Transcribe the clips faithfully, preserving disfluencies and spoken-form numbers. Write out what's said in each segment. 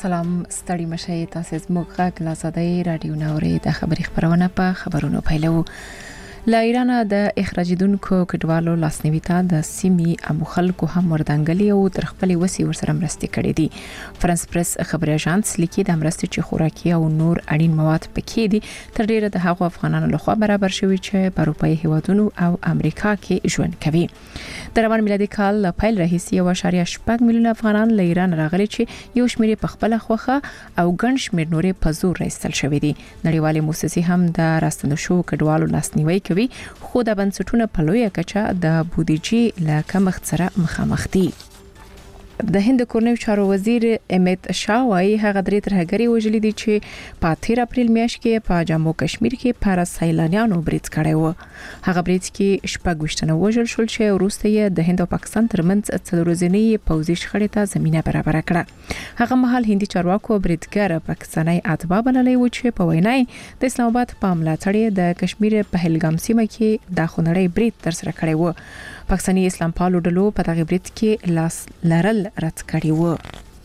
سلام ستړي مشه تاسو زموږ غږ لا زده رادیو نوري د خبري خبرونه په خبرونو پیلو. لا ایران د اخراجیدونکو کډوالو لاسنیوي ته د سیمي امو خلکو هم وردانګلي او تر خپل وسی ورسره مرستي کړې دي. فرانس پریس خبري اژانس لیکي د مرستي چې خوراکي او نور اړین مواد پکې دي تر ډیره د هغو افغانانو لخوا برابر شوی چې په اروپای هیوادونو او امریکا کې ژوند کوي. د روان میلادي کال پیل راهیسي یو اشاریه شپږ میلیون افغانان له ایران راغلي چې یو شمېر په خپل خوخه او ګڼ شمېر نورې په زور راستل شوی دي. نړیوالې موسسې هم د راستنو شو کډوالو لاسنیوي کوي، خو د بنسټونو په لویه کچه د بودیجې له کمښت سره مخامخ دي. د هند کورنیو چارو وزیر امیت شاه وايي هغه درې ترهګری وژلي دي چې په تیر اپریل میاشت کې په جموں کشمیر کې پر سیلانیانو برید کړی و. هغه برید کې شپږ وشتنه وژل شول چې وروسته د هند او پاکستان ترمنځ څلورځنی پوځي شخړې ته زمينه برابر کړه. هغه مهال هندي چارواکو بریدګر پاکستاني اتباع بللی و چې په وینای د اسلام آباد په ملاتړ د کشمیر په هلګام سیمه کې د خونړی برید ترسره کړی و. پاکستاني اسلام پالو ډلو په دغه برید کې لاس لرل رد کړی و.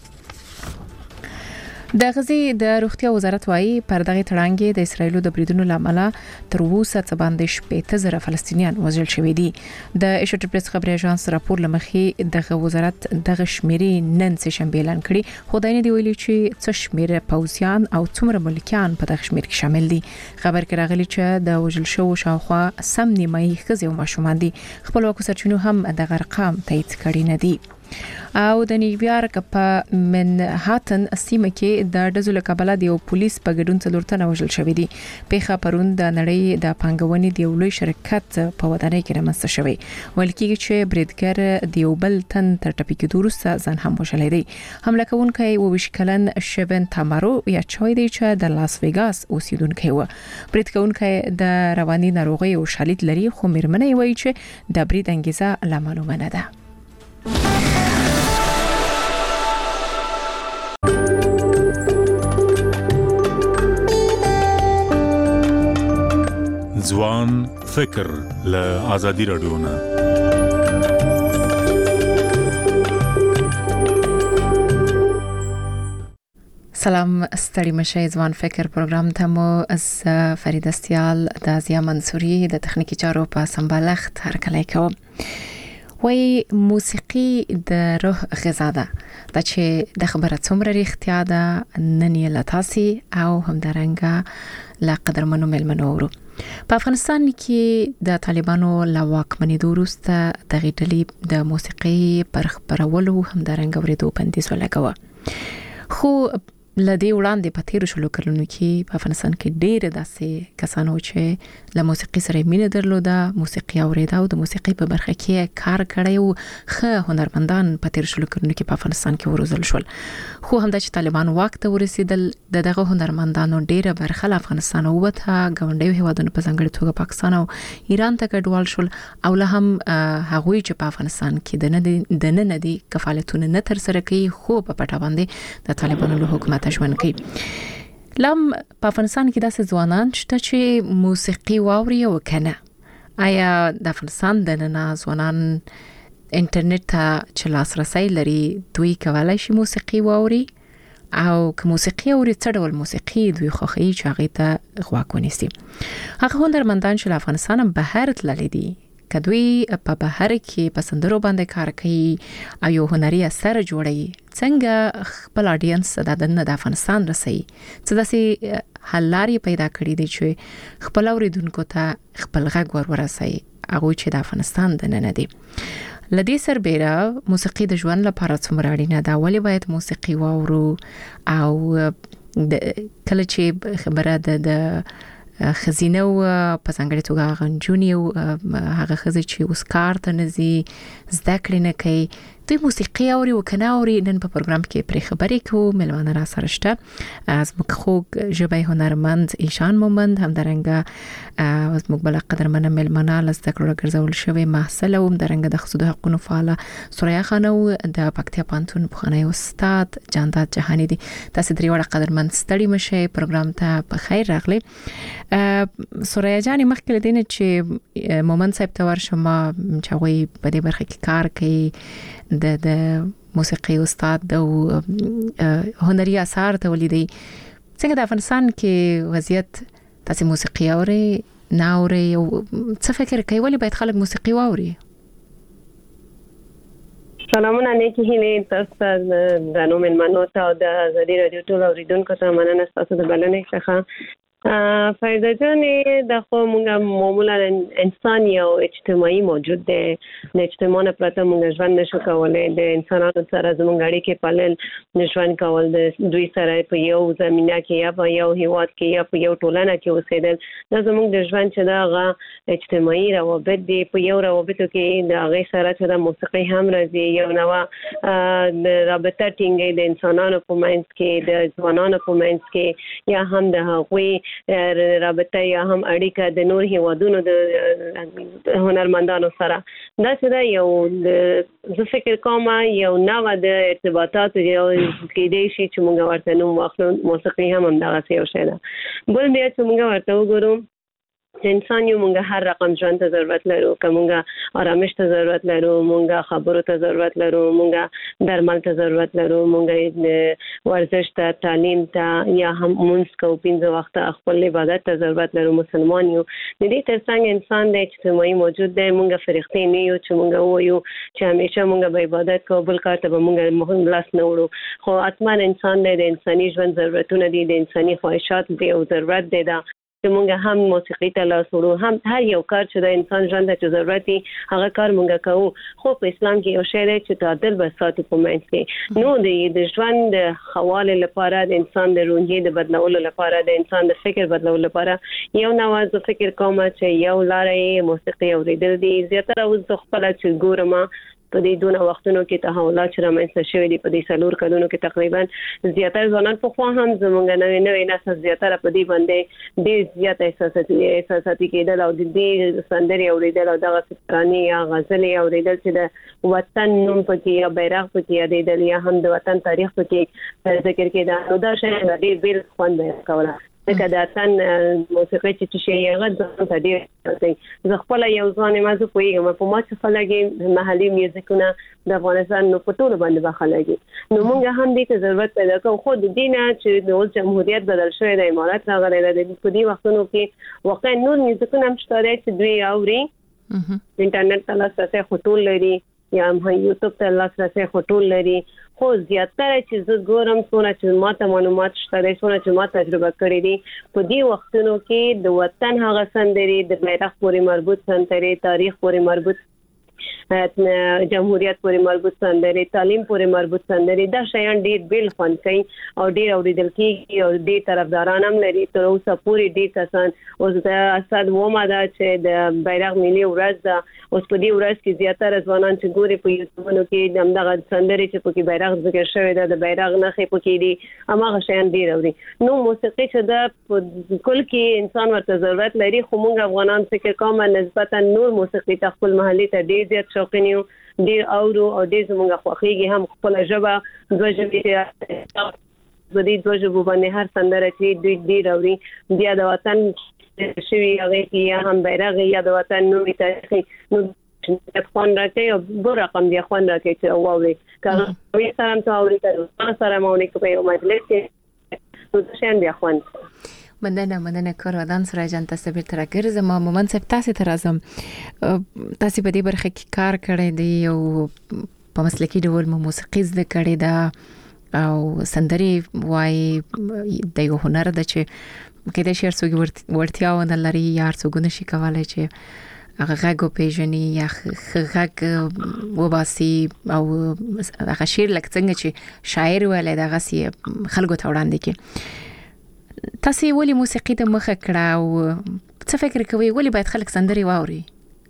د غزي د روغتیا وزارت وايي پر دغه تړانګې د اسرایلو د بریدونو لامل تر اوسه څه باندې شپږ زره فلسطینیان وژل شوي دي. د ایشوټ پریس خبري اژانس راپور لمخې دغه وزارت دغه شمیرې نن سه شنبه اعلان کړي، خو داینه دی ویلي چې څه شمیر پوځیان او څومره ملکیان په دغه شمیر کې شامل دي. خبر کې راغلي چې د وژل شو شاوخوا سم نیمایي ښځې او ماشومان دي. خپلواکو سرچینو هم دغه رقم تایید کړی نه دي. او د نیویارک په منهاتن سیمه کې د ډزو کابل د یو پولیس په ګډون څلورتنه وژل شوی دي. پیښه پرون د نړۍ د پانګونې د لوی شرکت په ودانۍ کې رامنځته شوی. ویل کېږي چې بریدګر د یو بل تن تر ټپي کېدو وروسته ځان هم وژلی دی. حمله کوونکی اووه کلن شبن تامارو یا چوي دی چې د لاس ویګاس اوسیدونکی و. برید کوونکی د رواني ناروغي او شالید لري، خو مېرمنه یې وایي چې د برید انګیزه لا معلومه نه ده. ځوان فکر له آزادي رادیو نه سلام ستړي مشه ځوان فکر پروګرام ته مو از فرید استیال د ازیا منصوري د تخنیکی چارو په سمبالښت هرکلی کوم. وای موسیقي د روح غذا ده، دا چې د خبره څومره ریښتیا ده نن یې لتاسي او همدارنګه لا قدرمنو ملمنو ورو. په افغانستان کې د طالبانو لا واکمنېدو وروسته د غېډلې د موسیقي پر خبرولو همدارنګه ورېدو بندیز ولګوه. خو لدې وړاندې په تیر شلو کلونو کې په افغانستان کې ډېر داسې کسانو چې له موسیقي سره مینه درلوده، موسیقي اوریده او د موسیقي په برخه کې کار کړی او ښه هنرمندان په تیر شلو کلونو کې په افغانستان کې وروزل شول. خو همدا چې طالبان واک ته ورسېدل د دغه هنرمندانو ډېره برخه له افغانستان ووته، ګاونډیو هیوادونو په ځانګړي توګه پاکستان او ایران ته کډوال شول او له هم هغوی چې په افغانستان کې د نن دي کفالتونه نه تر سره کوي، خو په پټه باندې د طالبانو له حکومت ژوند کوي. لم په افغانستان کې داسې ځوانان شته چې موسیقي واوري او کنه. آیا د افغانستان د نن ځوانان انټرنیټ ته چې لاسرسي لري دوی کولای شي موسیقي واوري؟ او که موسیقي اوري څه ډول موسیقي دوی خوښوي چې هغې ته غوږ ونیسي؟ هغه هنرمندان چې له افغانستانه بهر تللي دي که دوی په بهر کې په سندرو باندې کار کوي او یو هنري اثر جوړوي، څنګه خپل اډینس د دننه د افغانستان رسوي؟ څه داسې حل لارې پیدا کړي دي چې خپل اوریدونکو ته خپل غږ ور ورسوي، هغوی چې د افغانستان دننه دي. لدې سربېره موسیقي د ژوند لپاره څومره اړینه ده؟ ولې باید موسیقي واورو؟ او کله چې خبره ده د خزینه او په ځانګړي توګه غنجونی او هغه خزې چې اوس کار ته نزي زده کړې نه کوي، دوی موسیقي اوري او کنه اوري. نن په پروګرام کې پرې خبرې کوو. ملمانه را سره شته از موږ خوږ ژبې هنرمند ایشان مومند، همدارنګه از موږ بل قدرمنه ملمانه لزده کړو ګرځول شوی محصل او همدارنګه د خصوصي حقوقو فعال سوریا خانه او د پکتیا پانتون بخانه استاد جانداد جهانی دي. تاسو درې وړه قدرمن ستړي مشه پروګرام ته په خیر راغلي. سوریا جانی مخکې لدینه چې مومند صاحب ته ورشم چې وای په دې برخه کې کار کوي، د د موسیقي استاد او هنري اثار تولیدي څنګه د افغانستان کې وضعیت تاسو موسیقي اوري ناوري او څه فکر کوي ولی باید خلک موسیقي واوري؟ سلامونه نیکی هیله تاسو د نوم منو ته د ازادي رادیو ټول اوریدونکو ته مننه تاسو د بلنې څخه. فایده جان د خو موږ معمولا انسان یو اجتماعي موجود دی، د اجتماع نه پرته موږ ژوند نشو کولای. د انسانانو سره زموږ اړیکې پالل نشوان کول، د دوی سره په یو زمينه کې یا په یو هیواد کې یا په یو ټولنه کې اوسېدل دا زموږ د ژوند چې دا اجتماعي روابط دي. په یو روابطو کې د هغه سره چې د موسیقي هم راځي، یو نوع د رابطه ټینګي د انسانانو په منځ کې، د ځوانانو په منځ کې، یا هم د هغوی رابطه یا هم اړیکه د نور هیوادونو د هنرمندانو سره. دا چې دا یو زه فکر کوم یو نوع د ارتباطات یو کېدای شي چې موږ ورته نوم واخلو. موسیقي هم همدغه یو شی ده. بل بیا چې موږ ورته وګورو انسان یو موږ هر رقم ژوند ته ضرورت لرو، کومه آرامش ته ضرورت لرو، موږ خبرو ته ضرورت لرو، موږ درمل ته ضرورت لرو، موږ ورزش ته، تعلیم ته، یا هم مونږ کو پنځه وخت خپل عبادت ته ضرورت لرو. مسلمان یو. د دې ترڅنګ انسان د اجتماعي موجود دی. موږ فرښتې نه یو چې موږ وایو چې همیشه موږ به عبادت کوو، بل کار ته به موږ مهم لاس نه وړو. خو اصلا انسان د انساني ژوند ضرورتونه دي، د انساني خواهشات دي او ضرورت دی دا چې موږ هم موسیقي ته لاس وړو. هم هر یو کار چې د انسان ژوند ته ضرورت دی هغه کار موږ کوو. خو په اسلام کې یو شی دی چې تعادل به ساتي په منځ کې. نو د ژوند د حواله لپاره، د انسان د روحیې د بدلولو لپاره، د انسان د فکر بدلولو لپاره یو نوع فکر کوم چې یو لارې موسیقي اوریدل دي. زیاتره اوس خپل چې ګورم په دې دونه وختونو کې تحولات چې رامنځته شوي دي، په دې څلور کلونو کې تقریبا زیاتره ځوانان په خوا هم زموږ نوې نوې نسل زیاتره په دې باندې ډېر زیات احساساتي احساساتي کېدل او د دې سندرې اوریدل او دغه ترانې یا غزلې اوریدل چې د وطن نوم پکې یا بیرغ پکې یادېدل یا هم د وطن تاریخ پکې ذکر کېده. نو دا شی ډېر بیل خوند کوله. ځکه د اتن موسیقي چې شي هغه ځان ته ډېر زه خپل یو ځوان ما زه پوهیږم په ما چې خلک محلي میوزیکونه د افغانستان نو په ټول باندې بخلګي. نو موږ هم دې ته ضرورت پیدا کوو. خو د دې نه چې د اوس جمهوریت بدل شوی د امارات راغلی د په دې وختونو کې واقعا نور میوزیکونه هم شته چې دوی اوري، انټرنیټ ته لاسرسی خطول لري یا هم یوټیوب ته لاسرسی خطول لري. خو زیاتره چې زه ګورم څونه چې ماته معلومات شته دي، څونه چې ما تجربه کړې دي په دې وختونو کې د وطن هغه سندرې، د بیرغ پورې مربوط سندرې، تاریخ پورې مربوط جمهوریت پورې مربوط سندرې، تعلیم پورې مربوط سندرې، دا شیان ډېر بیل خوند کوي او ډېر اوریدل کېږي او ډېر طرفداران هم لري. تر اوسه پورې ډېر کسان اوس د اسد ومه ده چې د بیرغ ملي ورځ ده، اوس په دې ورځ کې زیاتره ځوانان چې ګوري په یوټیوبونو کې همدغه سندرې چې پکې بیرغ ذکر شوی ده، د بیرغ نښې پکې دي، هماغه شیان ډېر اوري. نو موسیقي چې ده په کل کې انسان ورته ضرورت لري. خو موږ افغانان فکر کوم نسبتا نور موسیقي ته خپل محلي ته ډېر زیات شوقین یو، ډېر اورو او ډېر زموږ خوښیږي. هم خپل ژبه دوه ژبې په دې دوه ژبو باندې هر سندره چې دوی ډېر اوري. بیا د وطن شوي هغې کې یا هم بیرغ یا د وطن نومي تاریخي نو خوند راکوي او بل رقم بیا خوند راکوي چې واوري. که هغوی سره هم ته اوري، که ځان سره هم اوري، که په یو مجلس کې نو دا شیان بیا خوند. مننه مننه کاروان سره جان تاسو به تر ګرځم. مومن صاحب تاسو ته راځم. تاسو په دې برخه کې کار کړی دی او په مسلکي ډول موسیقي زده کړې ده او سندري وای د یو هنر د چې کله شهر څوګ ورتیا ونه لري یا څوګ نشي کولای چې هغه غږ پیژني یا غږ وباسي او هغه شعر لکه څنګه چې شاعر ویل دا غسي خلکو ته وړاندې کې. تاسو ولې موسیقي ته مخه کړه او څه فکر کوئ ولې باید خلک سندري واوري؟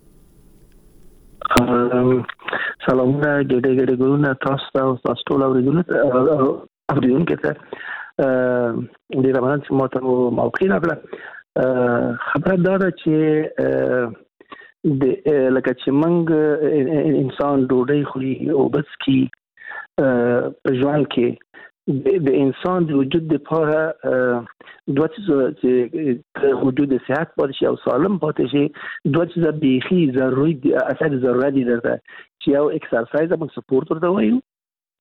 سلامونه ګډه ګډه ګورونه تاسو ته او تاسو ټول اوریدونکو اوریدونکو ته د رمضان چې مو ته موقع راکړه. خبره دا ده چې د لکه چې موږ انسان ډوډۍ خوري او بس کی په ژوند کې د انسان د وجود لپاره دوه څه چې وجود صحت پاتې شي او سالم پاتې شي دوه څه بیخي ضروري دي، اصل ضرورت دي درته چې یو اکسرسایز او سپورت ورته وایو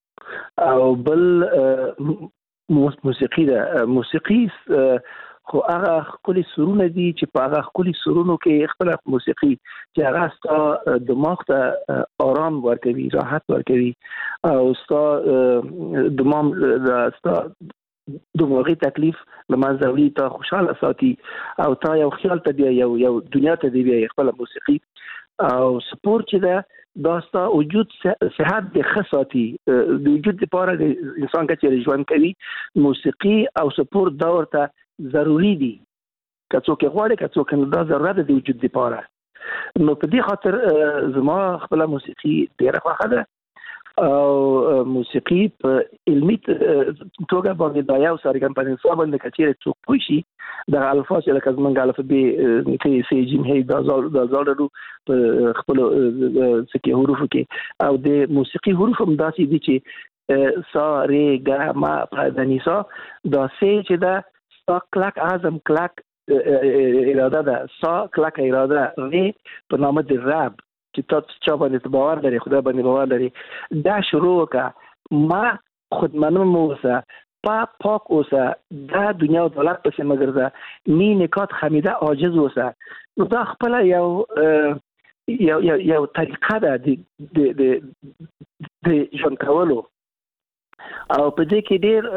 او بل موسیقي ده. موسیقي خو هغه خپل سرونه دي چې په هغه خپل سرونو کې خپل موسیقي چې هغه ستا دماغ ته آرام ورکوي، راحت ورکوي او ستا دماغ ستا دماغي تکلیف لمنځه وړي، تا خوشاله ساتي او تا یو خیال ته دی یو یو دنیا ته دی بیا خپل موسیقي او سپورت چې ده دا ستا وجود صحت د خصاتي د وجود لپاره د انسان کې ژوند کوي. موسیقي او سپورت دا ورته ضروری دي، که څوک غواړي که څوک نه، دا ضرورت دی وجود لپاره. نو په دې خاطر زما خپل موسیقي ډیره خوښه ده او موسیقي په علمي توګه باندې دا یو ساري کمپنی صاحب د کچېره څوک پوي شي د الفاظ چې لکه زمونږ الفبې کې سی جیم هي دا زال دا زالرو په خپل سکه حروف کې او د موسیقي حروف هم داسې دي چې سا ری ګا ما په د نسا دا سی چې دا سا کلک اعظم کلک اراده ده، سا کلک اراده، ری په نامه د رب چې تاسو چا باندې باور لري، خدای باندې باور لري، دا شروع وکړه. ما خودمنم اوسه، پا پاک اوسه، دا دنیا او دولت پسې مګرځه، نی نکات خمیده عاجز اوسه. نو دا خپل یو یو یو یو طریقه ده د د د ژوند کولو او په دې کې ډېر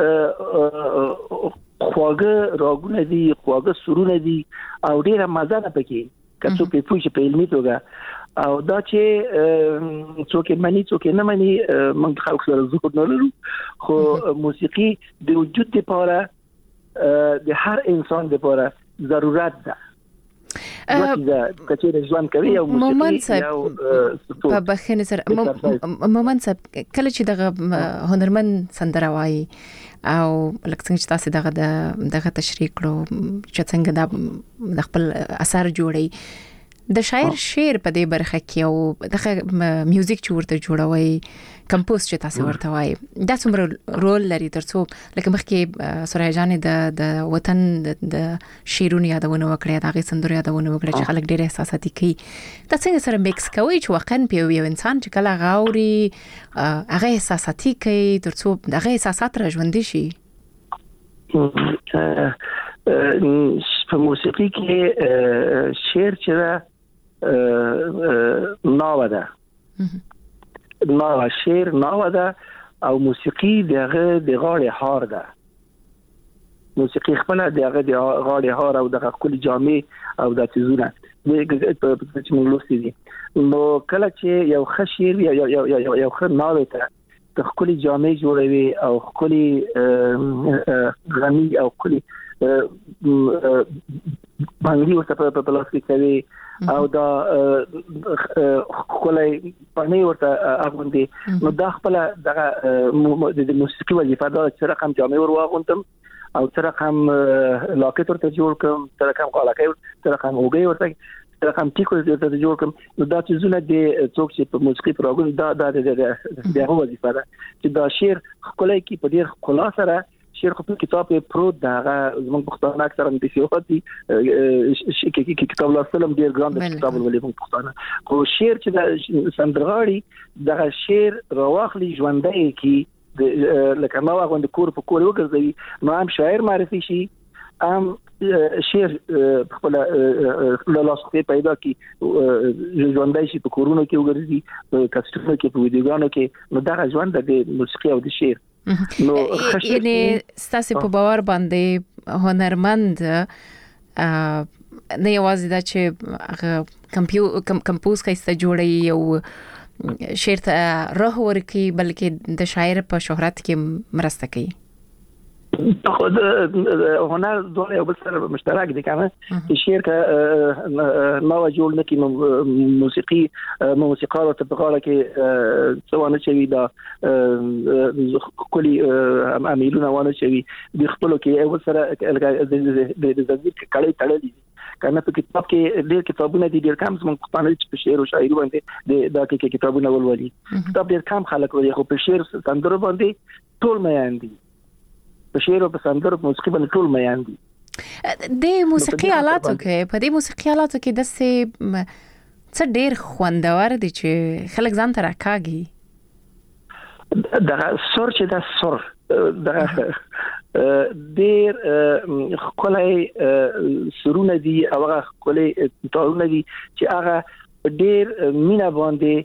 خواږه راګونه دي، خواږه سرونه دي او ډېره مزه ده پکې که څوک په پوه شي په علمي توګه. او دا چې څوک مني څوک نه مني موږ خلک سره زغور نه لرو، خو موسیقي د وجود لپاره د هر انسان لپاره ضرورت ده. دا کچېره ژوند کوي او موسیقي یو په بخښنه سره مومن صاحب کله چې دغه هنرمند سندره وایي او لکه څنګه چې تاسو دغه دغه تشریح کړو چې څنګه د خپل اثر جوړي، د شاعر شعر په دې برخه کې او دغه میوزیک چې ورته جوړوي کمپوز چې تاسو ورته وایي دا څومره رول لري ترڅو لکه مخکې سورای جان د د وطن د شیرونو یادونه وکړه، د هغه سندرو یادونه وکړه چې خلک ډېر احساساتي کوي. دا څنګه سره میکس کوي چې واقعا په یو انسان چې کله غاوري هغه احساساتي کوي ترڅو هغه احساسات را ژوندي شي؟ په موسیقي کې شعر چې ناوه ده، ناوه شعر ناوه ده او موسیقي دغه د غاړې هار ده. موسیقي خپل دغه د غاړې هار او دغه کلی جامې او د تیزونه په چې موږ لوستي دي. نو کله چې یو ښه شعر یا یو یو یو ښه ناوه ته د کلی جامې جوړوي او کلی غني او کلی باندې ورته په پلاستیک کوي او دا کولای پنه ورته اغوندي. نو دا خپل دغه د موسیقي وظیفه ده چې رقم جامع ور واغوندم او تر رقم لاکټ ورته جوړ کوم، تر رقم قالاکې، تر رقم اوګي ورته، تر رقم ټیکو ورته جوړ کوم. نو دا چې زونه د څوک چې په موسیقي پروګرام دا د دغه وظیفه ده چې دا شعر کولای کی په ډیر خلاص سره شعر خو په کتاب پروت دا زموږ پښتانه اکثرا د سیاحتي کې کتاب لوستلم ډیر ګران د کتاب ولې په پښتانه خو شعر چې د سندرغاړي دا شعر راوخلي ژوندۍ کی لکه ما غوند کور په کور وګرځي نو هم شاعر معرفي شي، ام شعر خپل لاسته پیدا کی ژوندۍ شي په کورونو کې وګرځي، په کاستونو کې، په ویډیوګانو کې. نو دا ژوند د موسیقي او د شعر نو یعنی ستاسو په باور باندې هنرمند نه یوازې دا چې کمپوز کوي ست جوړي او شعر ته روح ورکي بلکې د شاعر په شهرت کې مرسته کوي. خود هنر دوه یو بل سره مشترک دي کنه چې شعر که نو جوړ نکي موسیقي موسیقار ته په غاړه کې څوانه چوي دا کلی امیلونه وانه چوي د خپل کې یو سره د زړه کړي تړلي کنه. په کتاب کې ډېر کتابونه دي، ډېر کم زموږ پښتانه چې په شعر او شاعري باندې د دا کې کتابونه ولولي. کتاب ډېر کم خلک ولي، خو په شعر سندرو باندې ټول میان دي، په شعر او په سندرو په موسیقي باندې ټول میان دي. د موسیقي آلاتو کې په دې موسیقي آلاتو کې د څه څه ډېر خوندور دي چې خلک ځان ته راکاږي؟ دا سور چې دا سور دا ډیر خلای سرونه دي او هغه خلای تارونه دي چې هغه ډیر مینا باندې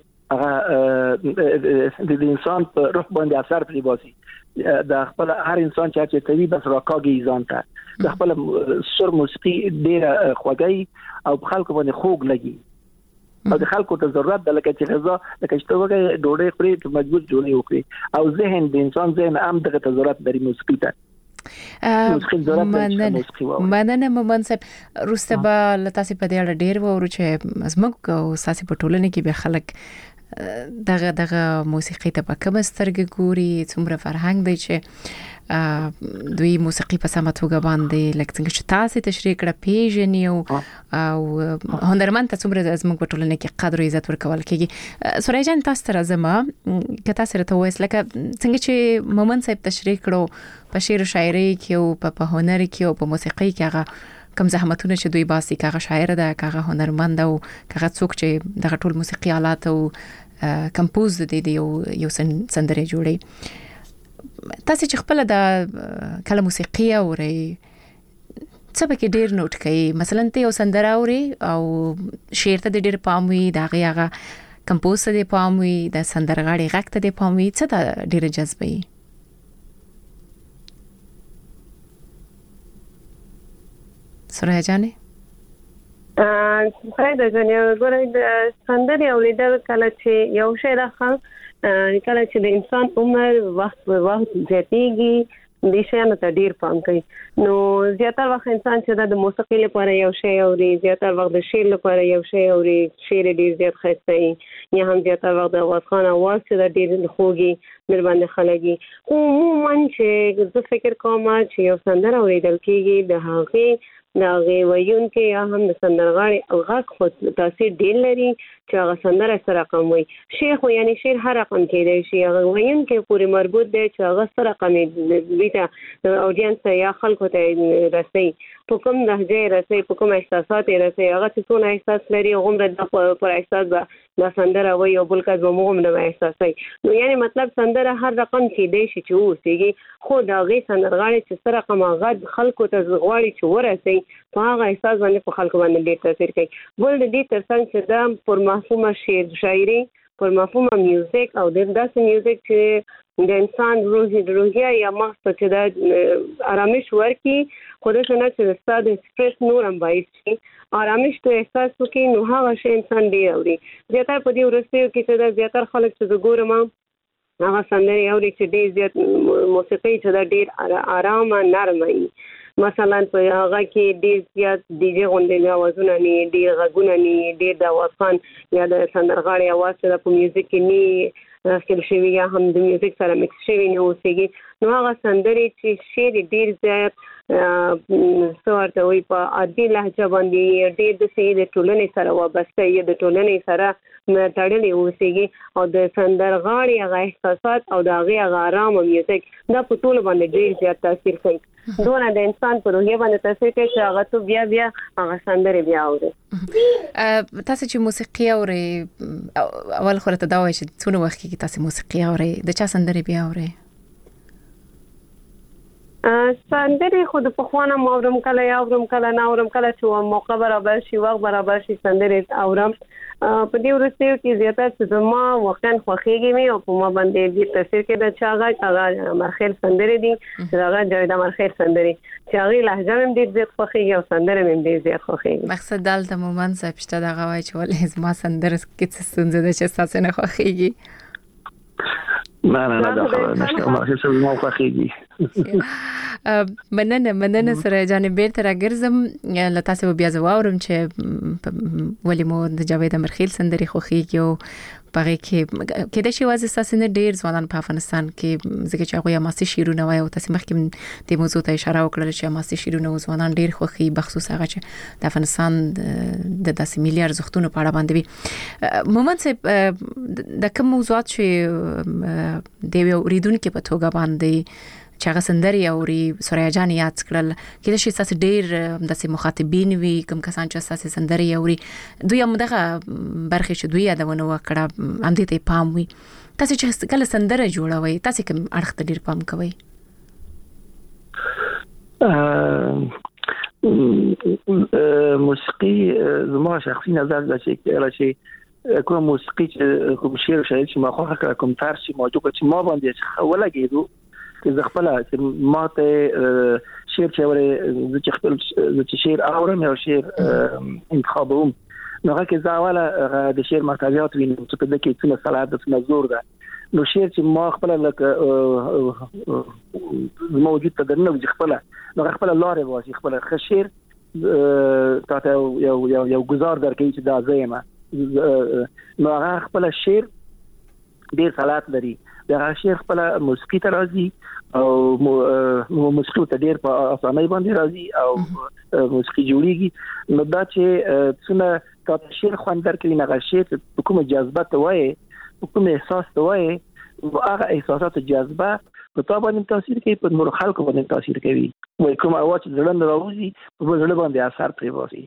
هغه د انسان په روح باندې اثر پرې باسي د خپل هر انسان چې کوي بس راکاږي ځان ته د خپل سر موسیقي ډیر خوږی او خلکو باندې خوږ لګي او د خلکو ته ضرورت د لکه چې غذا لکه چې توګه ډوډۍ خوري ته مجبور جوړي وکړي او ذهن د انسان ذهن هم دغه ته ضرورت لري موسیقي ته مننه مومن صاحب روسته به لتاسې په دې اړه ډیر وورو چې زموږ او ساسي په ټولنه کې به خلک دغه دغه موسیقي ته په کوم سترګې ګوري څومره فرهنګ دی چې دوی موسیقي په سمه توګه باندې لکه څنګه چې تاسو تشریح کړه پیژنې او هنرمند ته څومره زموږ په ټولنه کې قدر او عزت ورکول کیږي سورای جان تاسو تر زما که تاسو راته وایس لکه څنګه چې مومن صاحب تشریح کړو په شعر او شاعري کې او په هنر کې او په موسیقي کې هغه کم زحمتونه چې دوی باسي کاغه شاعر ده کاغه هنرمند او کاغه څوک چې دغه ټول موسیقي آلات او کمپوز دي دی یو یو سندره جوړي تاسو چې خپل د کله موسیقي اوري څه به کې ډیر نوٹ کوي مثلا ته یو سندره اوري او شعر ته ډیر پام وي دا هغه کمپوز ته پام وي د سندرغاړي غږ ته پام وي څه ته ډیر جذبي سورای جانې ا فائدہ جنې ګورې د سندري اوریدل کله چې یو شی راخه کله چې د انسان عمر وخت په وخت زیاتېږي د شیانو ته ډیر پام کوي نو زیاتره وخت انسان چې د موسیقي لپاره یو شی اوري زیاتره وخت د شعر لپاره یو شی اوري شعر ډیر زیات ښایسته یا هم زیاتره وخت د आवाज خان आवाज چې ډیر خوږي مر باندې خلګي عموما چې زه فکر کوم چې یو سندره اوریدل کیږي د هغه دا غي وایون کې یا هم د سندرغاړي غږ خو تاثیر ډیر لري چې هغه سندره سره رقم وي شیخ یعنی شعر هر رقم کې دی شي هغه وایون کې پوری مربوط دی چې هغه سره رقم دی ته اودینس یا خلکو ته رسي په کوم لهجه رسي په کوم احساسات رسي هغه څونه احساس لري عمر د پر احساس د سندره وي او بل کله موږ هم د احساسي نو یعنی مطلب سندره هر رقم کې دی چې اوسېږي خو دا غي سندرغاړي چې سره رقم غږ خلکو ته غواړي چې ورسي په هغه احساس باندې په خلکو باندې ډېر تاثیر کوي ول د دې ترڅنګ چې دا پر مفهومه شعر شاعري پر مفهومه میوزیک او د داسې میوزیک چې د انسان روحي روحیه یا مغز ته چې د آرامش ورکي خو د څنګه چې د ستاد سټرس نور هم باعث شي آرامش ته احساس وکړي نو هغه شی انسان دی اوري زیاتره په دې ورسته کې چې د زیاتره خلک چې ګورم هغه سندري اوري چې ډېر زیات موسیقي چې د ډېر آرام نرمه مثلا په هغه کې ډیر زیات دیجه غونډې اوازونه نه ډیر غږونه نه ډیر د आवाज خان یا د سندرغاړي आवाज سره په میوزیک کې نه خپل شوی یا هم د میوزیک سره مکس شوی نه اوسېږي نو هغه سندري چې شعر ډیر زیات څورته وي په عادي لهجه باندې ډیر د سې د ټولنې سره وابسته یا د ټولنې سره تړلې اوسېږي او د سندرغاړي هغه احساسات او د هغه آرام میوزیک دا په ټول باندې ډیر زیات تاثیر کوي دونه د انسان په روحیه باندې تاثیر کوي چې هغه ته بیا بیا هغه سندره بیا اوري تاسو چې موسیقي اوري اول خو ته دا وایي چې څونه وخت کې تاسو موسیقي اوري د چا سندره بیا اوري سندره خود په خوانه مورم کله یا اورم کله نه اورم کله چې موقع برابر شي وخت برابر شي سندره اورم په دې ورسته کې زیاته چې ما واقعا خوخيږي مې او په ما باندې دې تاثیر کې د چاغه هغه مرخیل سندره دي هغه د مرخیل سندره چې هغه لهجه هم دې زیات خوخيږي او سندره هم دې زیات خوخيږي مقصد دلته مومن صاحب شته دغه وای چې ولې ما سندره کې څه ستونزه ده چې تاسو نه خوخيږي نه نه نه دا خبره نشته ما هیڅ نه خوخيږي مننه مننه سره جانب بیرته راګرځم لته سه بیا زواورم چې ولې مو د جاوید امرخیل سندري خوخيږي او پاره کې کله چې واز اساسا نه ډیر ځوانان په افغانستان کې ځکه چې هغه ماسي شیرونه وای او تاسو مخکې د موضوع ته اشاره وکړه چې ماسي شیرونه ځوانان ډیر خوخي بخصوص هغه چې د افغانستان د داسې ملي ارزښتونو په اړه باندې وي مومن صاحب د کوم موضوعات چې د یو ریدونکو په توګه باندې چې هغه سندري اوري سوریا جان یاد کړل کله چې تاسو ډیر داسې مخاطبین وي کوم کسان چې تاسو سندري اوري دوی هم دغه برخه چې دوی یادونه وکړه هم دې ته پام وي تاسو چې کله سندره جوړوي تاسو کوم اړخ ته ډیر پام کوئ؟ موسیقي زما شخصي نظر دا چې چې کوم موسیقي چې کوم شعر شاید چې ما خوښه کړ کوم طرز چې موضوع چې ما باندې ولګېدو چې زه خپل چې ما ته شعر چې ورې چې خپل چې شعر اورم او شعر انتخابوم نو هغه کې ځاواله د شعر مرکزیات وینم چې په دې کې څه صلاحیت د نزور ده نو شعر چې ما خپل لکه موجود ته درنه چې خپل نو خپل لارې واسي خپل خشیر تاسو یو یو یو گزار درکې چې دا زېما نو هغه خپل شعر ډیر صلاحیت لري دا شعر خپل موسیقي ته راځي او موسیقي ته ډیر په اسانۍ باندې راځي او موسیقي جوړیږي نو دا چې څونه تاسو شعر خوان درکې نه غشي په کومه جذبه ته وایي کوم احساس ته وایي هغه احساسات جذبه په تاسو باندې تاثیر کوي په نور خلکو باندې تاثیر کوي وای کوم اواز ځلند راوځي په ځل باندې اثر پرې واسي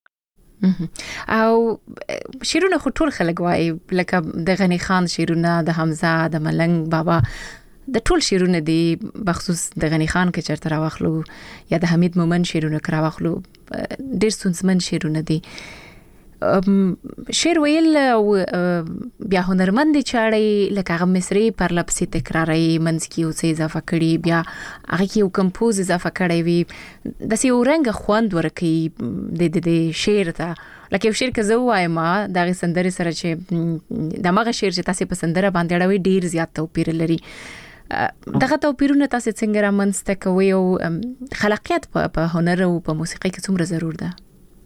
او شیرونه خو ټول خلک وایي لکه د غنی خان شیرونه د حمزه د ملنګ بابا د ټول شیرونه دی بخصوص د غنی خان کې چرته راوخلو یا د حمید مومن شیرونه راوخلو ډیر سنسمن شیرونه دي شعر ویل او بیا هنرمند چاړي لکه هغه مصری پر لپسې تکراري منځ کې اوسې اضافه کړي بیا هغه کې یو کمپوز اضافه کړي وي د سی اورنګ خوند ورکي د د شعر ته لکه یو شعر کې زه وایم دا غي سندري سره چې دغه شعر چې تاسو په سندره باندې اړوي ډیر زیات توپیر لري دغه توپیرونه تاسو څنګه رامنځته کوي او خلاقیت په هنر او په موسیقي کې څومره ضرور ده؟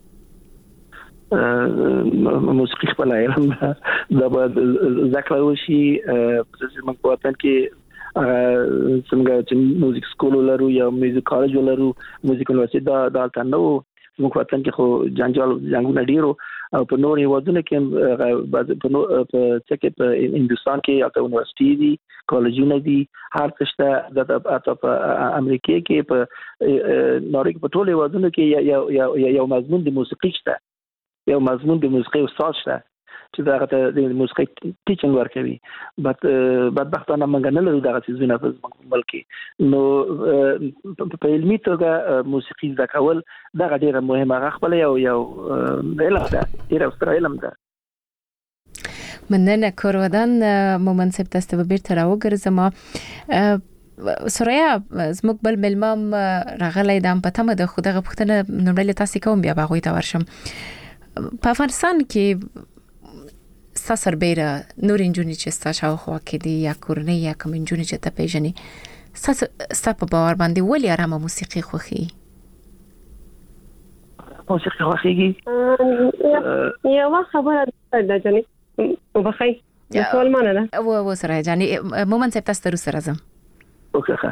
موسیقي خپل علم دا به ذکر وشي چې موږ په وطن کې څنګه چې میوزیک سکول لرو یا میوزیک کالج لرو میوزیک یونیورسيټي دا دا تنو موږ په وطن کې خو جنجال جنگونه ډیرو او په نورو هیوادونو کې په په څکه په هندستان کې یا په یونیورسيټي دي کالجونه دي هر څه د په امریکا کې په نړۍ کې په ټولو هیوادونو کې یو یو مضمون د موسیقي شته یو مضمون د موسیقي استاد شته چې دا د موسیقي ټیچینګ ورکوي بت بدبختانه موږ نه لرو دغه څه نه په ملک نو په علمي توګه موسیقي زده کول دا ډیره مهمه خپل یو یو علم ده ډیره ستر علم ده مننه کورودان مومن سپ تاسو به بیرته راوګرځم سوریا زموږ بل ملمام راغلی دام پته مده خو دغه پښتنه نومړل تاسو کوم بیا باغوي تا ورشم په افغانستان کې ساسر بیره نور انجونی چې ستاسو خو کې دی یا کورنۍ یا کوم انجونی چې ته پیژنې ساس ستاسو په باور باندې ولې آرامه موسیقي خوخي موسیقي خوخيږي یو خبره ده جنې وبخي د سوال مانه ده و و سره جاني مومن سپ تاسو سره راځم اوکه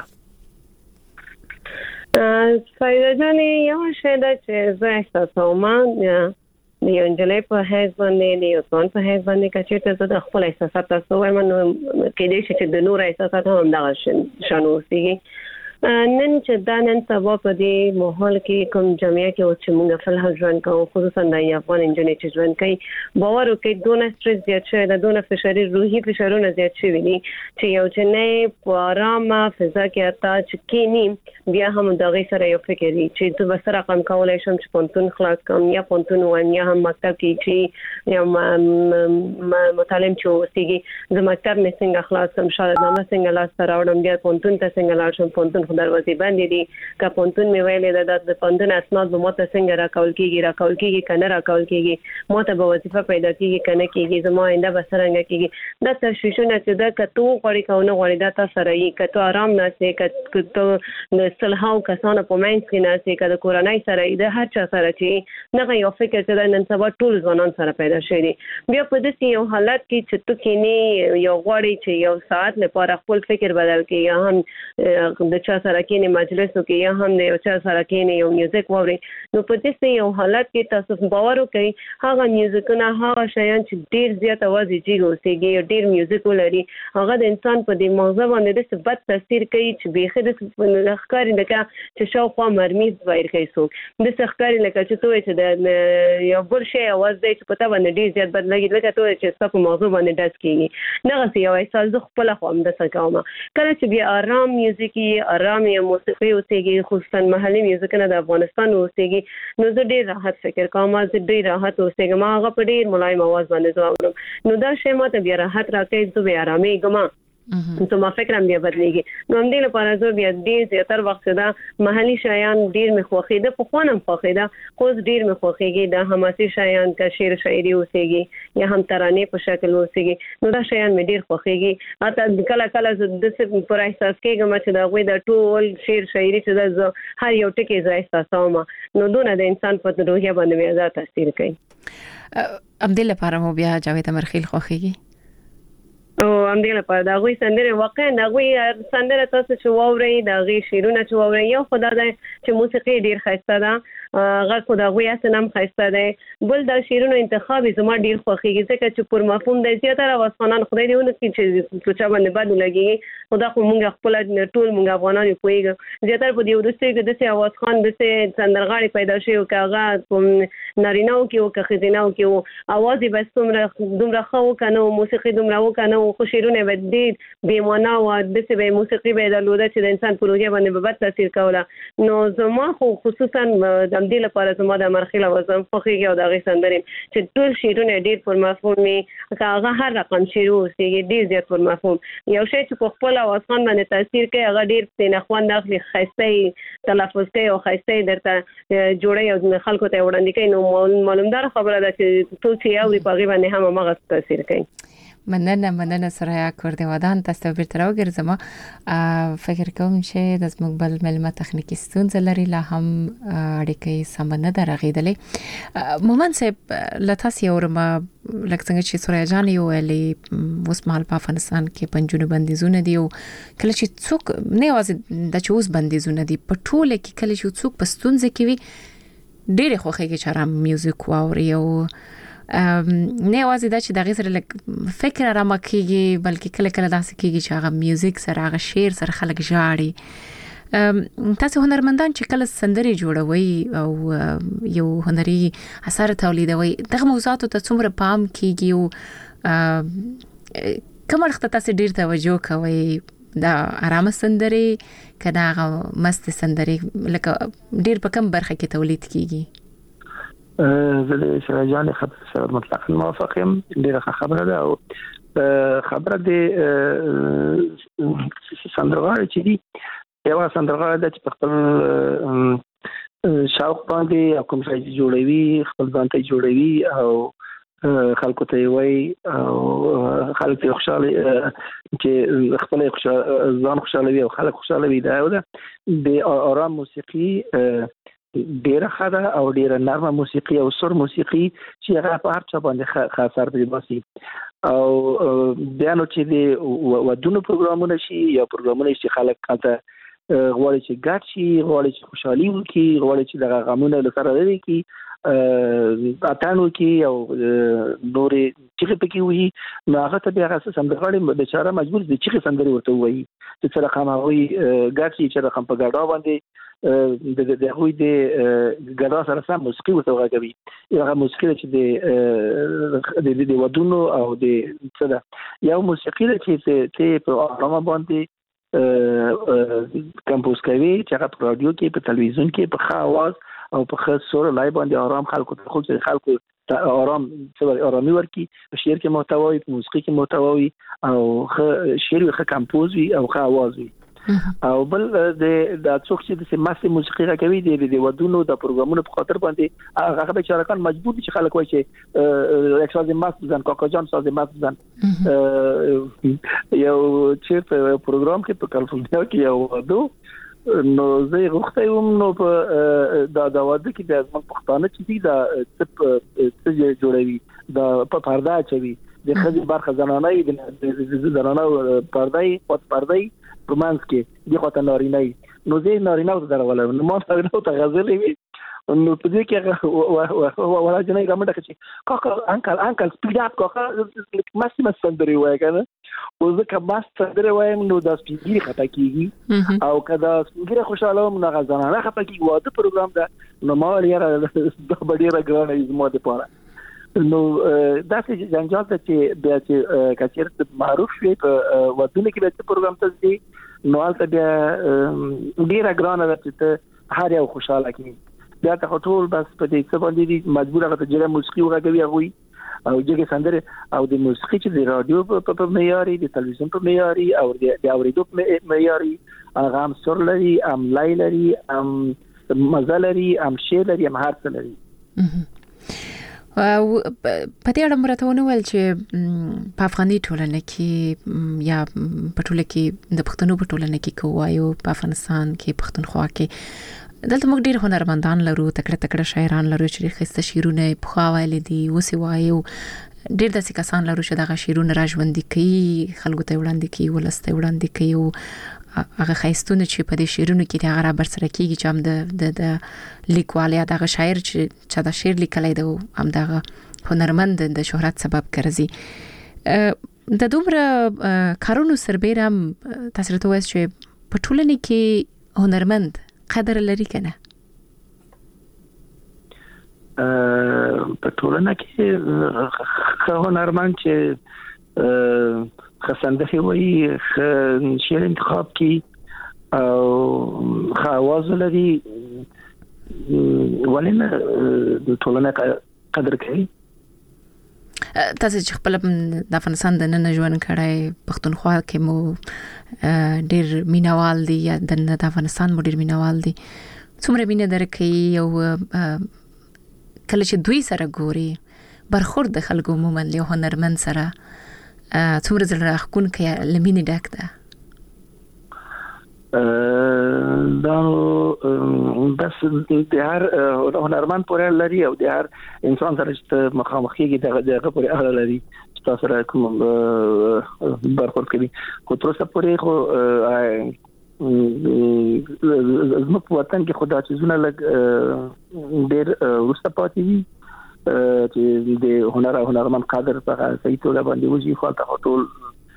فایده جانې یو شی ده چې زه احساسوم د یو نجلۍ په حیث باندې د یو ځوان په حیث باندې که چېرته زه د خپل احساسات تاسو وایم نو کېدای شي چې د نور احساسات هم همدغه شان اوسېږي نن چې دا نن سبا په دې ماحول کې کوم جامعه کې اوس چې موږ فلحال ژوند کوو خصوصا د افغان انجونې چې ژوند کوي باور وکړئ دونه سټرس زیات شوی د دونه فشاري روحي فشارونه زیات شوي دي چې یو چې په آرامه فضا کې اتا چې کینی بیا هم دغه سره یو فکر دی چې زه به سره رقم کولای شم چې پونتون خلاص کوم یا پونتون وایم یا هم مکتب کې چې یا متعلم چې اوسېږي زه مکتب مې څنګه خلاص کوم شاهدنامه څنګه لاس ته راوړم بیا پونتون ته څنګه لاړ شم پونتون دروازې باندې دي که پونتون می ویلې د د پوندن اسناد به ماته څنګه راکول کیږي راکول کیږي کنه راکول کیږي ماته به وظیفه پیدا کیږي کنه کیږي زما آینده به څنګه کیږي دا تشویشونه چې دا کته غوړي کونه غوړي دا تاسو سره یې کته آرام نه سي کته د صلحاو کسانو په منځ کې نه سي کده کورنۍ سره د هر چا سره چې نه یو فکر چې د نن سبا ټول ځوانان سره پیدا شي بیا په دې یو حالت کې چې تو کینی یو غوړي چې یو ساعت لپاره خپل فکر بدل کړي یا هم د چا چا سره کې مجلسو کې یا هم د یو چا سره کې یو میوزیک ووري نو په دې یو حالت کې تاسو باور وکړئ هغه میوزیکونه هغه شیان چې ډیر زیات आवाज یې اوسېږي ډیر میوزیک ولري هغه د انسان په دې مغزه باندې د ثبت تاثیر کوي چې بيخي د ښکاری لکه چې شاوخوا مرمي ظاهر کوي څوک د ښکاری لکه چې توې چې د یو بل شی आवाज دی چې پتا باندې ډیر زیات بدلږي لکه توې چې ستاسو مغزه باندې ډاس کیږي نه یو احساس زه خپل خو هم د سکاوم کله چې بیا آرام میوزیکي آرام موسیقي اوسېږي خصوصا محلي میوزیکونه د افغانستان اوسېږي نو زه ډیر راحت فکر کوم زه ډیر راحت اوسېږم هغه په ډیر ملایم आवाज باندې زوړم نو دا شی ماته بیا راحت راکړي زه بیا آرامي ګم نو ما فکر هم بیا بدلېږي نو هم دې لپاره زه بیا ډیر زیاتره وخت دا محلي شایان ډیر مې خوښېده په خوانم خوښېده خو ډیر مې خوښېږي د حماسي شایان کا شعر شاعري اوسېږي یا هم ترانې په شکل اوسېږي نو دا شایان مې ډیر خوښېږي اته کله کله زه د څه پر احساس کېږم چې دا غوي د ټول شعر شاعري چې زه هر یو ټکی زه احساسوم نو دونه د انسان په روحیه باندې بیا ځا تاثیر کوي ام دې لپاره مو بیا جاوید امرخیل خوښېږي او ام دې لپاره دا غوي سندره واقعا دا غوي سندره تاسو چې ووري دا غي شیرونه چې ووري یو خدای دې چې موسیقي ډیر خاصه ده غږ خدای غوي اسنم خاصه ده بل دا شیرونه انتخاب زما ډیر خوښیږي ځکه چې پر مفهوم د زیاتره واسخانان خدای دې ونه چې چې چا باندې بد لګي خدای خو مونږ خپل ټول مونږ افغانان یو کویږي زیاتره په دې ورسته کې د سي اواز خان د سي سندرغاړي پیدا شي او کاغه ناریناو کې او کخزیناو کې اواز یې بس دومره دومره خو کنه موسیقي دومره وکنه خو شیرونه به دې به معنا او د څه به موسیقي به درلوده چې د انسان په روحیه باندې به بد تاثیر کوله نو زما خو خصوصا د دې لپاره زما د مرخیله وزم خوږي او د غي سندرې چې ټول شیرونه ډیر پر مفهوم می هغه هر رقم شیرو سي ډیر زیات پر مفهوم یو شی چې په خپل اواز خان باندې تاثیر کوي هغه ډیر په نخوان داخلي خاصه تلفظ کوي او خاصه درته جوړي او خلکو ته وړاندې کوي نو معلومدار خبره ده چې ټول چې یو په غي باندې هم هغه تاثیر کوي مننه مننه سره کوردی ودان تاسو به تر وګر زما فکر کوم چې د مقبل ملمه تخنیکی ستونزې لري لا هم اړیکې سمنه درغېدلې مومن صاحب لتاس یورما لکه څنګه چې سوریا جان یو ویلي اوس مهال په افغانستان کې پنځونه بندیزونه دي او کله چې څوک نه وازه د چوز بندیزونه دي په ټوله کې کله چې څوک په ستونزې کې وي ډېر خوخه کې چارم میوزیک واوري او نه وازه دا چې د غیر لک فکر را مکیږي بلکې کله کله داسې کېږي چې هغه میوزیک سره هغه شعر سره خلک ژاړي تاسو هنرمندان چې کله سندري جوړوي او یو هنري اثر تولیدوي دغه موضوعات ته څومره پام کیږي او کوم وخت تاسو ډیر توجه کوئ دا آرام سندري کدا هغه مست سندري لکه ډیر په کم برخه کې تولید کیږي زه د شرجان خبر سره مطلقاً موافق یم ډیره خبره ده او خبره د سندرغاړي چې دی یو سندرغاړي د خپل شوق باندې کوم ځای جوړوي خپل ځان ته جوړوي او خلکو ته وایي او خلک ته خوشاله چې خپل ځان خوشاله وي او خلک خوشاله وي دا د آرام موسیقي ډیره خاله او ډیره نرمه موسیقي او سر موسیقي چې هغه په هر چا باندې خاص اثر دی باسي او بیا نو چې د ودونو پروګرامونه شي یا پروګرامونه چې خلک کاته غواړي چې ګډ شي غواړي چې خوشحالي وکړي غواړي چې دغه غمونه لپاره لري کی اتانو کی او نورې چې په کې وي نو هغه ته بیا اساس سندرغاړي د چاره مجبور دي چې سندري ورته وایي چې سره خاموي ګډ شي چې رقم په ګډا باندې د د هوی د ګډا سره سم موسیقي ورته غږوي هغه موسیقي چې د د ودونو او د څه ده یو موسیقي چې ته په آرام باندې کمپوز کوي چې هغه په رادیو کې په تلویزیون کې په ښه आवाज او په ښه سور لای باندې آرام خلکو ته خو خلکو ته آرام څه آرامي ورکي په شعر کې محتوا وي په موسیقي کې محتوا وي او ښه شعر وي ښه کمپوز وي او ښه आवाज وي او بل د د څوک چې د سماسي موسیقي راکوي د د ودونو د پروګرامونو په خاطر باندې هغه به چارکان مجبور دي چې خلک وایي چې اکساز ماست ځان کوکا جان ساز ماست ځان یو چې په پروګرام کې په کالیفورنیا کې یو ودو نو زه غوښته یم نو په دا د واده کې د ځمن پښتانه چې دي دا څه جوړوي دا په پرده چوي د خځې برخه زنانه د زنانه پردای او پردای رومانس کې د خاطر نارینه نو زه نارینه ته درولم نو ما نارینه ته غزلې وي نو په دې کې ولا جنې ګمړه کې کاکا انکل انکل سپیډ اپ کاکا ماسي مس سندري وای کنه او ځکه ماس سندري وایم نو د سپیډي خطا کیږي او کدا سپیډي خوشاله نو غزانه خطا کیږي واده پروګرام دا نو ما لري د بډې راګرانه زموږ د پاره نو دا چې جنجال ته چې بیا چې کچیر معروف شي په ودونه کې د پروګرام ته دي نو البته بیا ډیر راګرانه چې هر یو خوشاله کیږي بیا ته ټول بس په دې څه باندې دي مجبور هغه ته جره موسیقي وغږوي هغه او جګه سندره او د موسیقي چې د رادیو په معیاري د تلویزیون په معیاري او د اوریدو په معیاري هغه هم سر لري ام لای لري ام مزه لري ام شعر لري ام هر څه لري او په دې اړه مرته ونول چې په افغاني ټولنه کې یا په ټوله کې د پښتنو په ټولنه کې کوایو په افغانستان کې پښتونخوا کې دلته موږ ډیر هنرمندان لرو تکړه تکړه شاعران لرو چې خسته شعرونه په خواوالي دي وسی وایو ډیر داسې کسان لرو چې دغه شعرونه راژوندي کوي خلکو ته وړاندې کوي ولسته وړاندې کوي او هغه خیستونه چې په دې شعرونو کې د هغه بر سره کیږي چې هم د د لیکوالیا دغه شاعر چې چې دا شعر لیکلی دی هم دغه هنرمند د شهرت سبب ګرځي د دومره کارونو سربېره هم تاسو راته وایئ چې په ټولنه کې هنرمند قدر لري کنه په ټولنه کې هنرمند چې خسندخي وایي شعر انتخاب کی او خواز لري ولنه د ټولنه قدر کوي تاسو چې خپل د افغانستان د نن ژوند کړای پښتونخوا کې مو ډیر مینوال دي یا د افغانستان مو ډیر مینوال دي څومره مینه درکې او کله چې دوی سره ګوري برخورد د خلکو عموما له هنرمند سره څومره زړه راخون کې لمینه ډک ده دا بس د هر هنرمند پورې لري او د هر انسان سره چې مخامخېږي دغه پورې اړه لري چې تاسو سره کوم برخورد کوي خو تر اوسه پورې خو زموږ په وطن کې خدا چې زونه لګ ډېر وروسته پاتې دي چې د هنر او هنرمند قدر په صحیح توګه باندې وږي خو تاسو ټول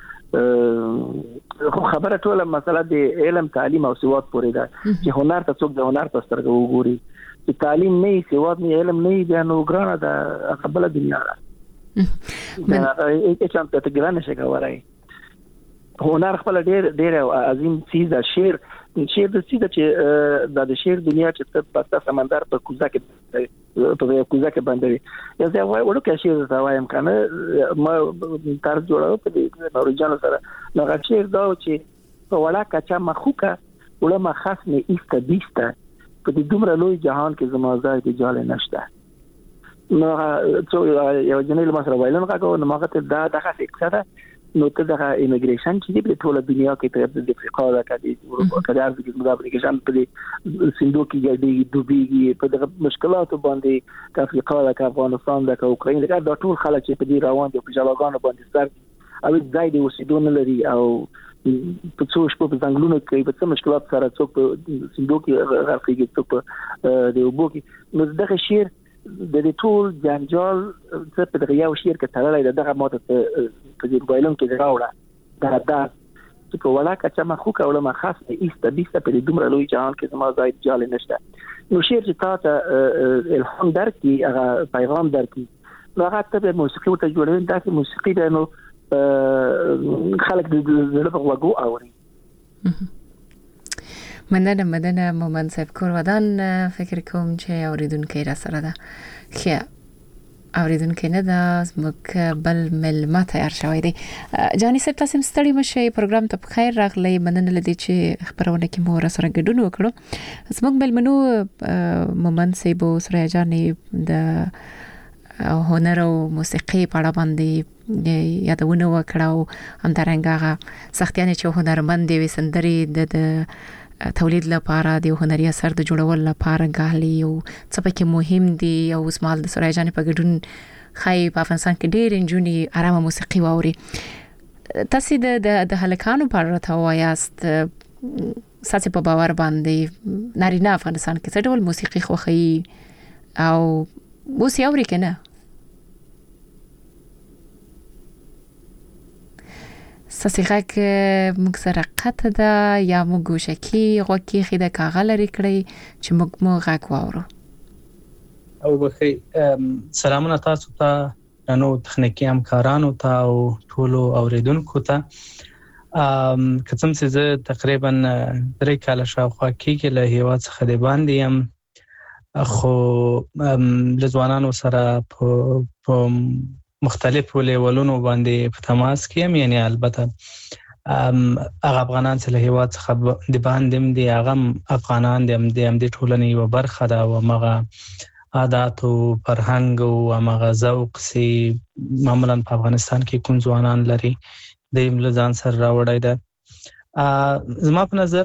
خو خبره ټوله مسله د علم تعلیم او سواد پورې ده چې هنر ته څوک د هنر په سترګه وګوري چې تعلیم نه سواد نه علم نه بیا نو ګرانه ده خپل دنیا ده دا هیڅ چانس ته ګرانه شي کوي هنر خپل ډیر ډیر عظیم چیز ده شعر شعر د څه چې د شعر دنیا چې په سمندر په کوزه کې په کوزه کې باندې یا زه وای ورکه شعر دا وایم کنه ما تر جوړاو په دې نورجانو سره نو شعر دا چې په وړه کچا مخوکه وړه مخاص نه ایست بیسته په دې دومره لوی جهان کې زما ځای دی جاله نشته نو یو جنې له مسره وایلن راغو نو ماغه ته دا دغه څه نو ته دغه ایمیګریشن چې په ټوله دنیا کې ته د افریقا د کډي اروپا کډي ارزګي د اپلیکیشن په دې سندوکي ګډي دوبيږي په دغه مشکلاتو باندې د افریقا د افغانستان د اوکرين د ټول خلک چې په دې روان دي په جلاګانو باندې سر او ځای دی اوسېدون لري او په څو شپو په ځنګلونو کې په څه مشکلات سره څوک په سندوکي غرقېږي څوک په د اوبو کې نو دغه شعر د دې ټول جنجال څه په دغه یو شعر کې تړلې دغه ماته په دې موبایلونو کې راوړه دا دا چې په ولا کچا ما خو کوله ما خاص ایست بیسته په دې دومره لوی جهان کې زما ځای جال نشته نو شعر چې تاسو الهام درکې هغه پیغام درکې نو هغه ته موسیقي ته جوړوي دا چې موسیقي ده نو خلک د زړه په وګو اوري مننه مننه مومن صاحب کور ودان فکر کوم چې اوریدونکو را سره ده خیا اوریدونکو نه ده زموږ بل ملما تیار شوی دی جاني صاحب تاسو ستړي مشه پروګرام ته بخیر راغلی مننه لدی چې خبرونه کې مو را سره ګډون وکړو زموږ ملمنو مومن صاحب سره جاني د هنر او موسیقي په اړه باندې یادونه وکړو هم درنګه سختیانه چې هنرمند دی وسندري د تولید لپاره د هنري اثر د جوړول لپاره غالي او څه پکې مهم دي او اسمال د سورای جان په ګډون خای په افغانستان کې ډېر انجونی آرامه موسیقي واوري تاسو د د هلکانو په اړه ته وایاست ساسي په باور باندې نارینه افغانستان کې څه ډول موسیقي خوښي او موسیقي اوري کنه ساسي غاک موږ سره قطه ده یا موږ ګوشکی غوکی خیده کاغه لري کړی چې موږ مو غاک واورو او بخي سلامونه تاسو ته نو تخنیکی همکارانو ته او ټولو اوریدونکو ته ام کڅم چې زه تقریبا درې کاله شاوخوا کېږي له هیواد څخه د باندې يم خو د ځوانانو سره په مختلفو لیولونو باندې په تماس کې یم یعنی البته هغه افغانان چې له هیواد څخه د باندې دي هغه افغانان دي هم د ټولنې یو برخه ده او هغه عادت او فرهنګ او هغه ذوق سي معمولا په افغانستان کې کوم ځوانان لري د ایمل ځان سره راوړی ده زما په نظر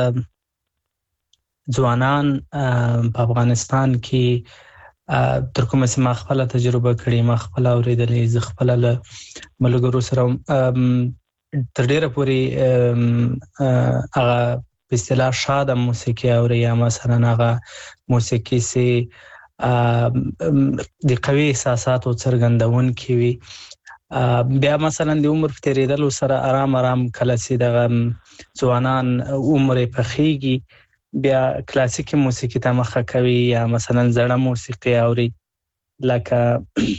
ځوانان په افغانستان کې تر کومه چې ما خپل تجربه کړې ما خپل اوریدلې ز خپل له ملګرو سره تر ډیره پورې هغه په اصطلاح شاده موسیقي اوري یا مثلا هغه موسیقي سي د قوي احساساتو څرګندون کی وي بیا مثلا د عمر په تیریدلو سره آرام آرام کله سي د ځوانان عمر په خيږي بیا کلاسیک موسیقي ته مخه کوي یا مثلا زړه موسیقي اوري لکه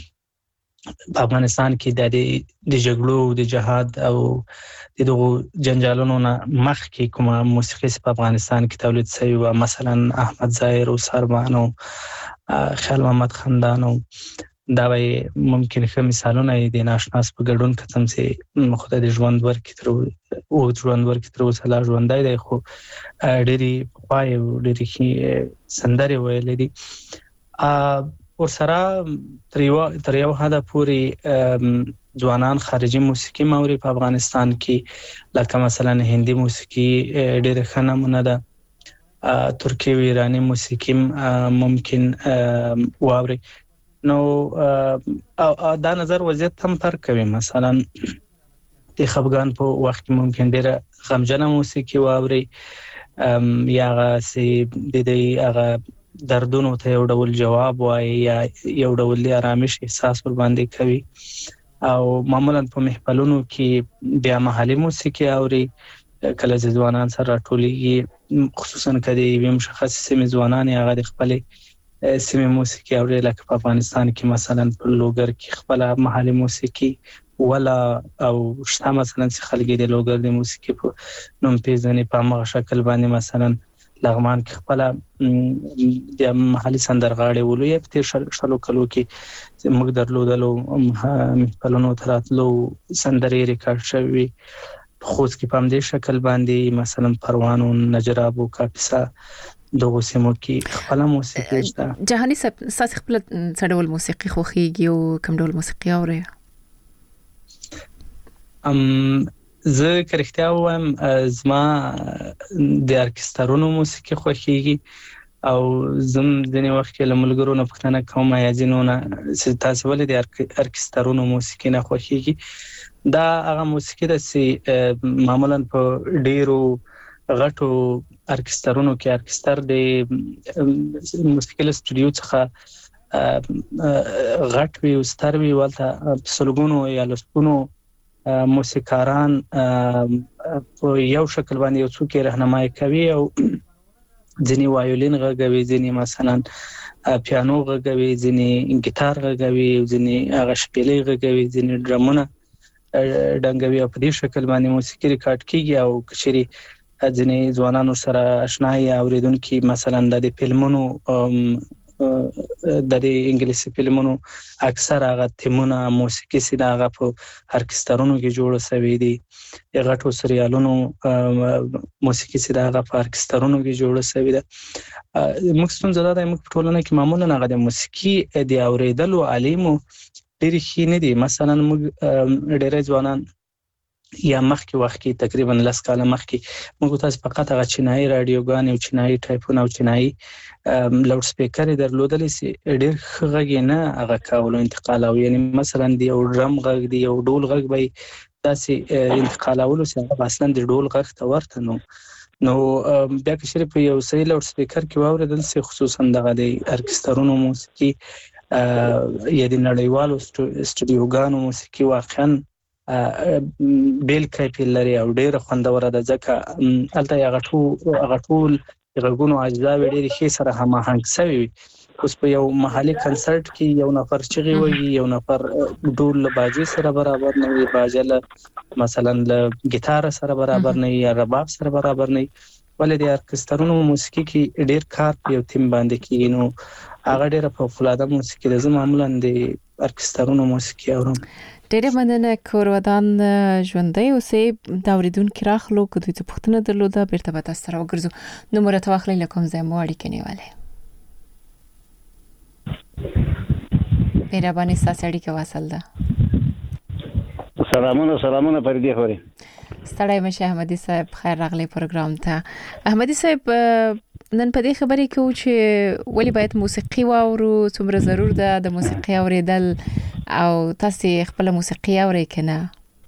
په افغانستان کې د د جګړو د جهاد او د دغو جنجالونو مخ کې کومه موسیقي په افغانستان کې تولید شوی و مثلا احمد ظاهر او سربانو خیال محمد خندانو دا به ممکن ښه مثالونه دي ناشناس په ګډون کتم چې خدای د ژوند ورکړي تر او ژوند ورکړي تر اوسه لا ژوندای دی خو ډېری پای ډېری سندري ویل دي او سره تر یو تر یو حد پورې ځوانان خارجي موسیقي موري په افغانستان کې لکه مثلا هندي موسیقي ډېر ښه نمونه ده ترکی و ایرانی موسیقي ممکن واوري نو دا نظر وضعیت هم فرق کوي مثلا د خفګان په وخت کې ممکن ډېر غمجنه موسیقي واوري یا سي د دې هغه دردونو ته یو ډول جواب وایي یا یو ډول آرامش احساس ور باندې کوي او معمولا په محفلونو کې بیا محلي موسیقي اوري کله چې ځوانان سره ټولېږي خصوصا کله یو مشخص سیمه ځوانان هغه د خپل سیمه موسیقي اوري لکه په افغانستان کې مثلا په لوګر کې خپل محلي موسیقي ولا او شته مثلا چې خلک د لوګر د موسیقي په نوم پیژني په هغه شکل باندې مثلا لغمان کې خپل د محلي سندرغاړي ولوي په تیر شلو کلو کې موږ درلودلو محفلونو تراتلو سندري ریکارډ شوی خو چې په همدې شکل باندې مثلا پروانو نجراب او کاپیسا دغه سیمو کې خپل موسیقي شته جهاني ساس خپل څډول موسیقي خوخيږي او کوم ډول موسیقي اوري ام زه کرختیا وایم زما د ارکسترونو موسیقي خوخيږي او زم ځنې وخت کې لملګرو نه پښتنه کوم یا ځینونه چې تاسو ولې د ارکسترونو موسیقي نه خوخيږي دا هغه موسیقي د سي معمولا په ډیرو غټو ارکسترونو کې ارکستر د موسیقي استودیو څخه غټ وی او ستر وی ولته سلګونو یا لسګونو موسیقاران په یو شکل باندې یو څوک راهنمایي کوي او ځینی وایولین غږوي ځینی مثلا پیانو غږوي ځینی ګیتار غږوي ځینی هغه شپېلې غږوي ځینی ډرمونه ډنګوي په دې شکل باندې موسیقي ریکارډ کیږي او کچري ځینی ځوانانو سره آشنایي اوریدونکو مثلا د فلمونو د انګلیسي فلمونو اکثر هغه تیمونه موسیقي سي دغه په ارکسترونو کې جوړ شوی دي غټو سریالونو موسیقي سي دغه په ارکسترونو کې جوړ شوی ده مخصوصا زړه د موږ ټولنه کې معمولا هغه د موسیقي د اوریدلو علیمو ډېر ښه نه دي مثلا موږ ډېر ځوانان یا مخکې وخت کې تقریبا لس کاله مخکې موږ تاسو فقط هغه چینایي رادیوګان او چینایي ټایپونه او چینایي لاوډ سپیکر درلودل سي ډېر غږ نه هغه کولو انتقال او یعنی مثلا دی او ډرم غږ دی او ډول غږ به تاسو انتقالولو سره اصلا د ډول غږ ته ورته نو نو بیا که شریف یو صحیح لاوډ سپیکر کې واوریدل سي خصوصا دغه د ارکسترونو موسیقي یا د نړیوالو استودیوګانو موسیقي واقعا بیل کیفیت لري او ډیره خوندوره ده ځکه هلته هغه ټول هغه ټول غږونو اجزا ډېرې ښې سره هماهنګ شوي وي. اوس په یو محلي کنسرت کې یو نفر چغې وایي، یو نفر ډول له باجې سره برابر نه وي، باجه له مثلا له ګیتار سره برابر نه وي یا رباب سره برابر نه وي. ولې د ارکسترونو موسیقي کې ډېر کار په یو تیم باندې کېږي، نو هغه ډېره فوق‌العاده موسیقي ده. زه معمولا د ارکسترونو موسیقي اورم. ډېره مننه کور ودان ژوندۍ اوسئ. دا اورېدونکي راخلو که دوی څه پوښتنه درلوده بیرته به تاسو سره وګرځو. نمبر راته واخلئ له کوم ځای مو اړیکه نیولې. مهرباني ستاسو اړیکه واصل ده. سلامونه سلامونه پردي خوري. ستړی مشه احمدي صاحب، خیر راغلی پروګرام ته. احمدي صاحب نن په دې خبرې کې و چې ولی باید موسیقي واورو، څومره ضرور ده د موسیقي اوریدل، او تاسو خپل موسیقي اورئ کنه؟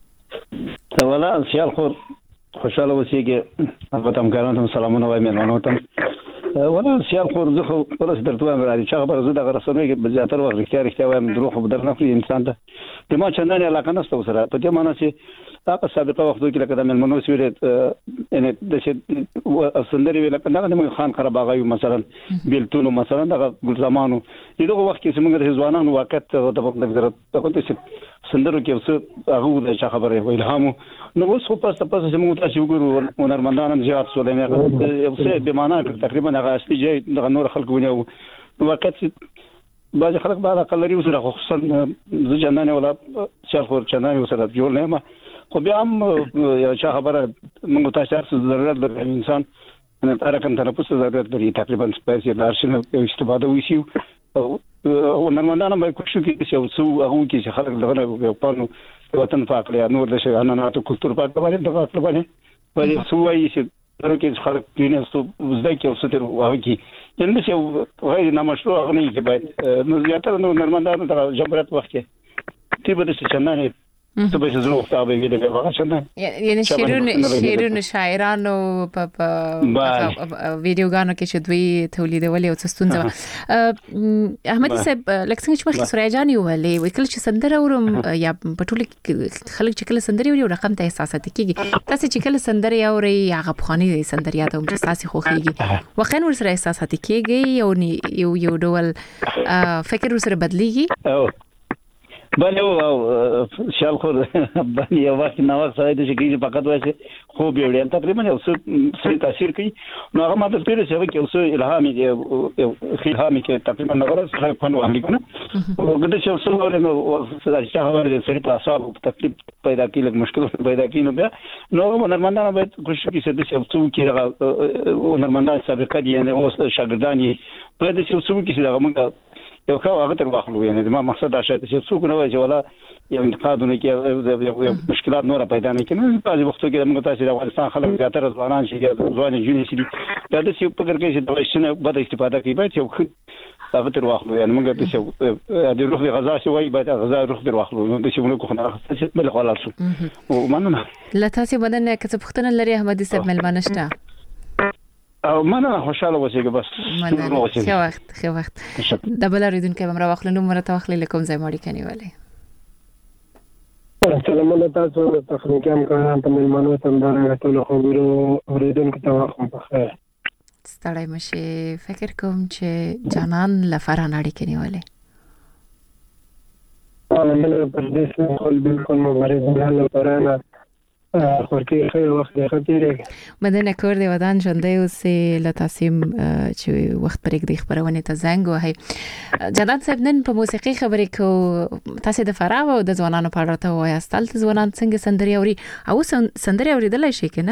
ولا سیال خور خوشاله اوسئ. البته همکارانو ته سلامونه وایم، مېلمنو ته ولا سیال خور زه خو پرس درته وایم راځي چې خبره زه د رسنۍ کې زیاتره وخت رښتیا رښتیا وایم، دروغ خو در نه خوري انسان ته. د ما چندانې علاقه نشته ورسره، په دې معنی چې په سابقه وختو کې لکه د مېلمنو سویل یعنی د څه سندري ویل کنه د خان قرباغي مثلا بیلتونو مثلا د ګل زمانو دغه وخت کې څنګه د ځوانانو واقعیت د نظر ته سندرو کې څه هغه د خبره ویلهامو نو اوس په پاسه پاسه موږ تاسو وګورو هنرمندان زیات سولې نه څه به معنا تقریبا هغه اصلي ځای د نور خلکو ونیو واقعیت بعض خلک بعد اقلري وسره خصوصا زه جنانه ولا شاخور چنانه وسره جوړ نه ما خو بیا هم یو څه خبره موږ تاسو سره ضرورت لري انسان ان ترکم تنفس ضرورت لري تقریبا سپیس لارشن استفاده وشي او هنرمندان به کوشش کوي چې څو هغه کې چې خلک دغه په وطن پاک لري نور د شهانات کلچر پاک باندې دغه خپل باندې په څو وایي چې درکې خلک کینې څو زده کې او ستر واږي یعنی چې وایي نامشروع غني کې باید نو زیاتره نو هنرمندان د جمهوریت وخت کې تیبه د چنانه ته به زه نو خطابه ویل هغه څنګه یعنی شیرون شیرون شاعرانو په ویډیوګانو کې چې دوی تولیدولې او څستونځه احمدي صاحب لکه څنګه چې مخکې سوریا جان ویلې وکړ چې سندره اورم یا په ټول خلک چې کله سندره ویل رقم ته احساسات کیږي تاسو چې کله سندره اوري هغه بخاني سندره یادوم چې تاسو خوخيږي واقعا ورسره احساسات کیږي یو یو یو ډول فکر ورسره بدليږي بله او شال خور باندې یو وخت نو وخت سره د شي فقط وایي خو به وړاندې تقریبا یو څه تاثیر کوي نو هغه ماته پیری چې یو څه الهامي دی یو الهامي کې تقریبا نو ورسره په نو امریکا نه وګورئ چې څه ورته نو چې هغه د سړي په اصل تکلیف پیدا کیږي مشکل پیدا کیږي نو بیا نو هنرمندان به کوشش کوي چې څه کې هنرمندان سابقه دي نه اوس شاګردان یې په دې څه څه کې چې موږ یو خو هغه تر واخلو یعنی ما مقصد دا شته چې څوک نه وایي ولا یو انتقادونه کې یو مشکلات نور پیدا نه کړي په دې وختو کې موږ تاسو د افغانستان خلک زیاتره ځوانان شي ځوان جونې شي دا د څه په فکر کې چې د وښنه بد استفاده کوي باید یو خو هغه تر واخلو یعنی موږ د څه د روح غذا شي وایي باید غذا روح تر واخلو نو د څه موږ خو نه چې بل خلاص او مننه لا تاسو بدن کې څه پوښتنه لري احمدي صاحب ملمنه شته او مننه خوشاله اوسئ بس مننه ښه وخت ښه وخت دبل اریدونکو به مرا واخلو نو مرته واخلې لکم ځای ماړي کني والے سلامونه تاسو ته تخنیکی امکانات ته ملمنو ته دا ټول خبرو اوریدونکو ته واخم په خیر ستړی مشه فکر کوم چې جانان لفر اړي کني والے انا پردیس خپل بالکل مبارک الله پرانا خورکی خیر وخت دی خطیره مدنه کور دی ودان ژوندۍ اوسې لتاسیم چې وخت پرېږ دی خبرونه ته زنګ وهي جنات صاحب نن په موسیقي خبرې کو تاسو د فراو او د ځوانانو په اړه ته وایي ستل ځوانان څنګه سندري اوري او سندري اوریدل شي کنه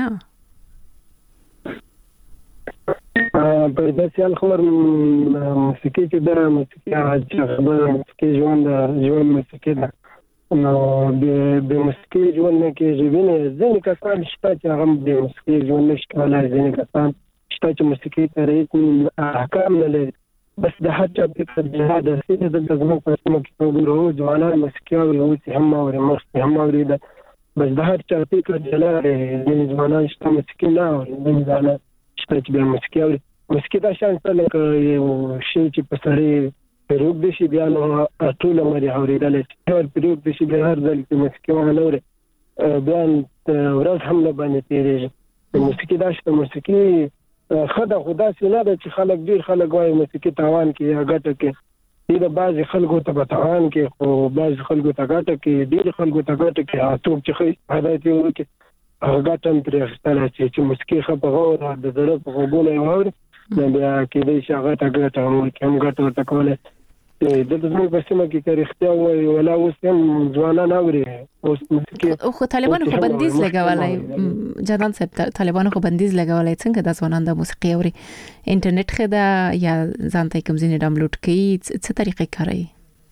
په دې سیال خبر موسیقي کې د موسیقي خبره موسیقي ژوند ژوند موسیقي ده نو د د موسیقي ژوند کې ژوند ځینې کسان شته چې هغه د موسیقي ژوند نشکاله ځینې کسان شته چې موسیقي تاریخ احکام نه لري بس د هر چا په جهاد د سید د زمو په سیمه کې وګورو ځوانان موسیقي او هم اوري مخ هم اوري د بس د هر چا فکر جلا دی. ځینې ځوانان شته موسیقي نه اوري، ځینې ځوانان شته چې بیا موسیقي اوري. موسیقي دا شان څه لکه یو شی چې په سړی پرې اوږد شي بیا نو ټول عمر یې اورېدلی شي. پرې اوږد شي بیا هر ځل چې موسیقي ونه اوري بیا ورځ هم نه باندې تېرېږي. موسیقي دا شته موسیقي ښه ده، خو داسې نه ده چې خلک ډېر خلک وایي موسیقي تاوان کوي یا ګټه کوي. دې د بعضې خلکو ته به تاوان کوي، خو بعضې خلکو ته ګټه کوي. ډېرې خلکو ته ګټه کوي. هغه څوک چې ښه استفاده یې ترې وکړي هغه ګټه هم ترې اخیستلی شي. چې موسیقي ښه په غوره د زړه په غوږونو یې واوري نو بیا کېدای شي هغه ته ګټه هم وکړي، هم ګټه ورته کولی. دلته زموږ په سیمه کې که رښتیا ووایي ولا اوس هم ځوانان اوري اوس موسیقي. خو طالبانو خو بندیز لګولی جانان صاحب، طالبانو خو بندیز لګولی. څنګه دا ځوانان د موسیقي اوري؟ انټرنیټ ښه ده یا ځان ته کوم ځینې ډاونلوډ کوي؟ څه طریقې کاروي؟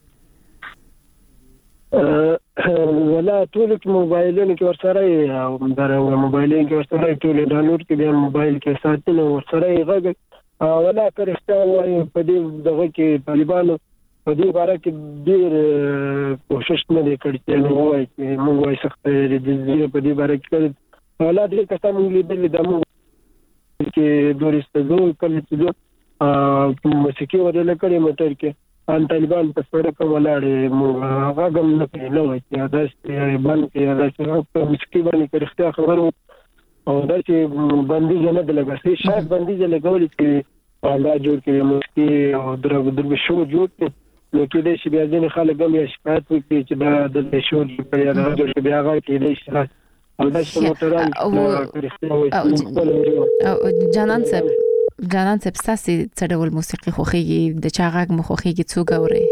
ولا ټول موبایلونو کې ورسره او دا موبایلونو کې ورسره ټول ډاونلوډ کې بیا موبایل کې ساتل ورسره غږ. ولا که رښتیا ووایي په دې دغه کې طالبانو په دې باره کې ډېر کوشش نه دی کړی چې ووایي چې موږ وایي سخته جزیره په دې باره کې کړې. ولا ډېر کسان موږ لیدلي دا موږ کې دورې ته ځو کله چې ځو موسیقي ورله کړې موټر کې ان طالبان په سړک ولاړې موږ هغه هم نه کوي نه وایي چې داسې بند کې داسې په موسیقي باندې که رښتیا خبر وو او داسې بندیز نه دی لګولی. شاید بندیز یې لګولی چې دا جوړ کړي موسیقي او درویشو جوړ کړي نو کېدای شي بیا ځینې خلک هم یا شکایت وکړي چې دا دلته شور جوړ کړي یا دغه جوړ کړي بیا هغه کېدای شي او داسې موټران جانان صاحب جانان صاحب ستاسې څه ډول موسیقي خوښېږي؟ د چا غږ مو خوښېږي؟ څوک اورئ؟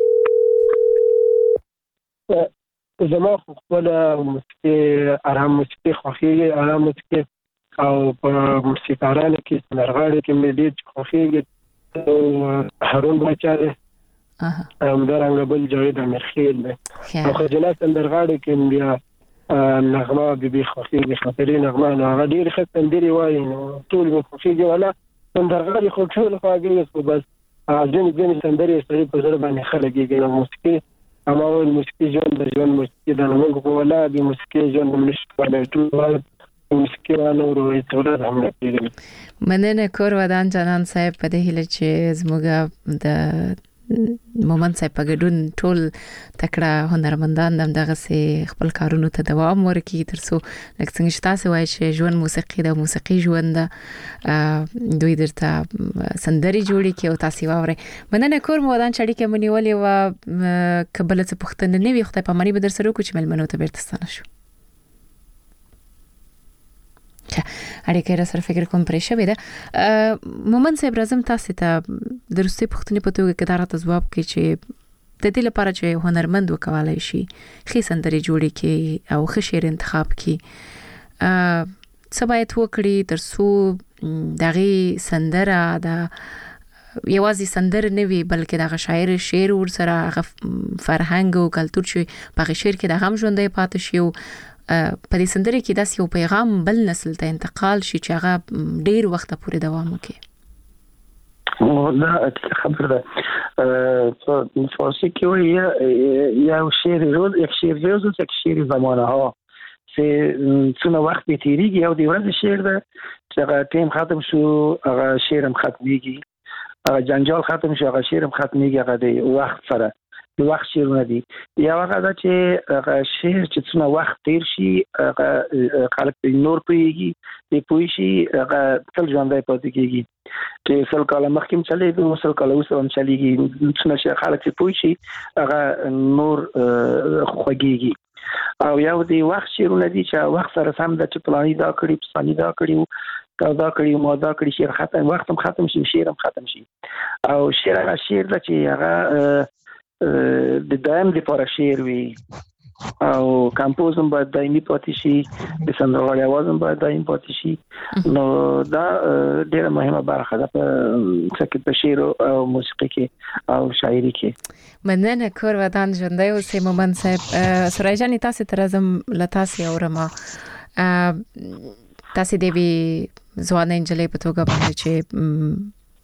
زما خو خپله موسیقي ارام موسیقي خوښېږي، ارام موسیقي. او په موسیقارانو کې سندرغاړي کې مې ډېر خوښېږي هارون باچا دی، همدارنګه بل جاوید امیرخیل دی. او ښځینه سندرغاړو کې بیا نغمه بیبي خوښېږي، خاطرې نغمه. نو هغه ډېرې ښه سندرې وایي نو ټول مې خوښېږي. ولا سندرغاړي خو ټول خواږه خو بس ځینې ځینې سندرې سړي په زړه باندې ښه لګېږي. نو موسیقي اما وایي موسیقي ژوند د ژوند موسیقي ده. نو موږ خو ولا د موسیقي ژوند هم نشو کولی ټول مننه کور ودان جانان صاحب. په دې هیله چې زموږ د مومن صاحب په ګډون ټول تکړه هنرمندان هم دغه سي خپل کارونو ته دوام ورکړي ترڅو لکه څنګه چې تاسو وایي چې ژوند موسیقي د موسیقي ژوند دوی درته سندري جوړي کې او تاسو واوري. مننه کور ودان چړي کې منیولې و قبل څه پښتنه نه وي خدای په مانی به در سره کوم چې ملمنو ته بیرته ستنه شو. اړیکې را سره فکر کوم پرې شوې ده. مومن صاحب راځم تاسو ته درسته پښتني په توګه کې دارته ځواب کې چې د دې لپاره چې هنرمند وکولای شي خې سندري جوړي کې او ښه شعر انتخاب کې څه باید وکړي ترڅو دغه سندره د یوازې سندر نه وي بلکې دغه شاعر شعر ور سره فرهنګ او کلتور چې په شعر کې د هم ژوندۍ پاتې شي او په دې سندره کې داس یو پیغام بل نسل ته انتقال شي چې هغه ډیر وخت پورې دوام وکړي. دا خبر ده په فارسی کې وایي یا شعر روز یک شعر روز یک شعر زمانه ها چې څونه وخت به تیریږي او د ورځې شعر ده چې هغه ټیم ختم شو هغه شعر هم ختميږي، هغه جنجال ختم شو هغه شعر هم ختميږي. هغه د وخت سره د وخت شعرونه دي. یا هغه دا چې هغه شعر چې څونه وخت تیر شي هغه خلک په نور پیږي په پوي شي هغه تل ژوندۍ پاتې کیږي. چې سل کاله مخکې چلے د سل کاله اوس هم چلیږي څونه چې خلک په پوي شي هغه نور خوږيږي. او یو دی وخت شعرونه دي چې وخت سره سم د چې پلاني دا کړی پسانی دا کړی دا کړی مو دا کړی شعر ختم وخت هم ختم شي شعر هم ختم شي. او شعر هغه شعر د چې هغه د دایم لپاره شعر وي او کمپوزم باید دایمي پاتې شي، د سندرغاړي आवाज هم باید دایمي پاتې شي. نو دا ډیره مهمه برخه ده په شعر او موسیقي کې او شاعري کې. مننه کور ودان ژوندۍ اوسې مومن صاحب. سورای جان تاسو ترازم لتاسې اورما تاسو د وی ځوانې انجلې په توګه باندې چې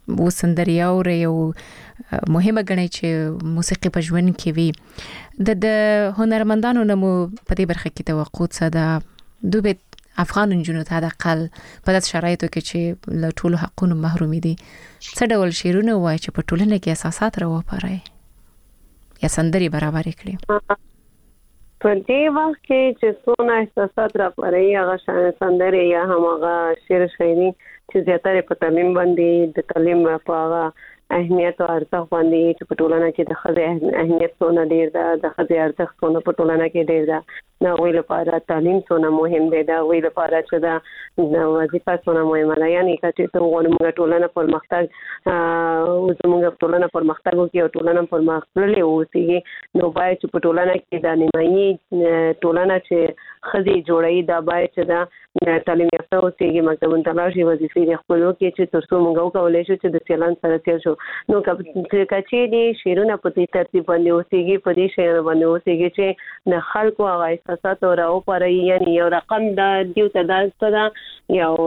وسندري اوري او مهمه غني چې موسیقي په ژوند کې وي د هنرمندانو نمو په دې برخه کې توقع څه ده دوی افغان جنونو ته د اقل په داسې شرایطو کې چې له ټولو حقونو محروم دي څه ډول شعرونه وایي چې په ټولنه کې اساسات راوپاري یا سندري برابر کړي په دې وخت کې چې څونه احساسات راپاري هغه سندري یا هغه شعر شاعري چې زیاتره په تعلیم باندې د تعلیم په هغه اهمیت او ارزښت باندې چې په ټولنه کې د خځې اهمیت څونه ډیر ده د خځې ارزښت څونه په ټولنه کې ډیر ده نو ویل لپاره تعلیم څونه مهم دی دا ویل لپاره چې دا وظیفه څونه مهمه ده یعنی چې ته وګورې ټولنه پرمختګ او زموږ ټولنه پرمختګ وکړي او ټولنه پرمختللې اوسي نو باید چې په ټولنه کې د نیمایي ټولنه چې خځې جوړي دا باید چې دا تعلیم یافته اوسي مکتبونو ته لاړ شي وظیفې د خپلو کې چې ترڅو موږ وکولای شو چې د سیلان سره تیر شو نو کچې دي شیرونه په دې ترتیب باندې اوسېږي په دې شی باندې اوسېږي چې د خلکو هغه احساسات او راوپاري یعنی یو رقم د دیو ته دا یو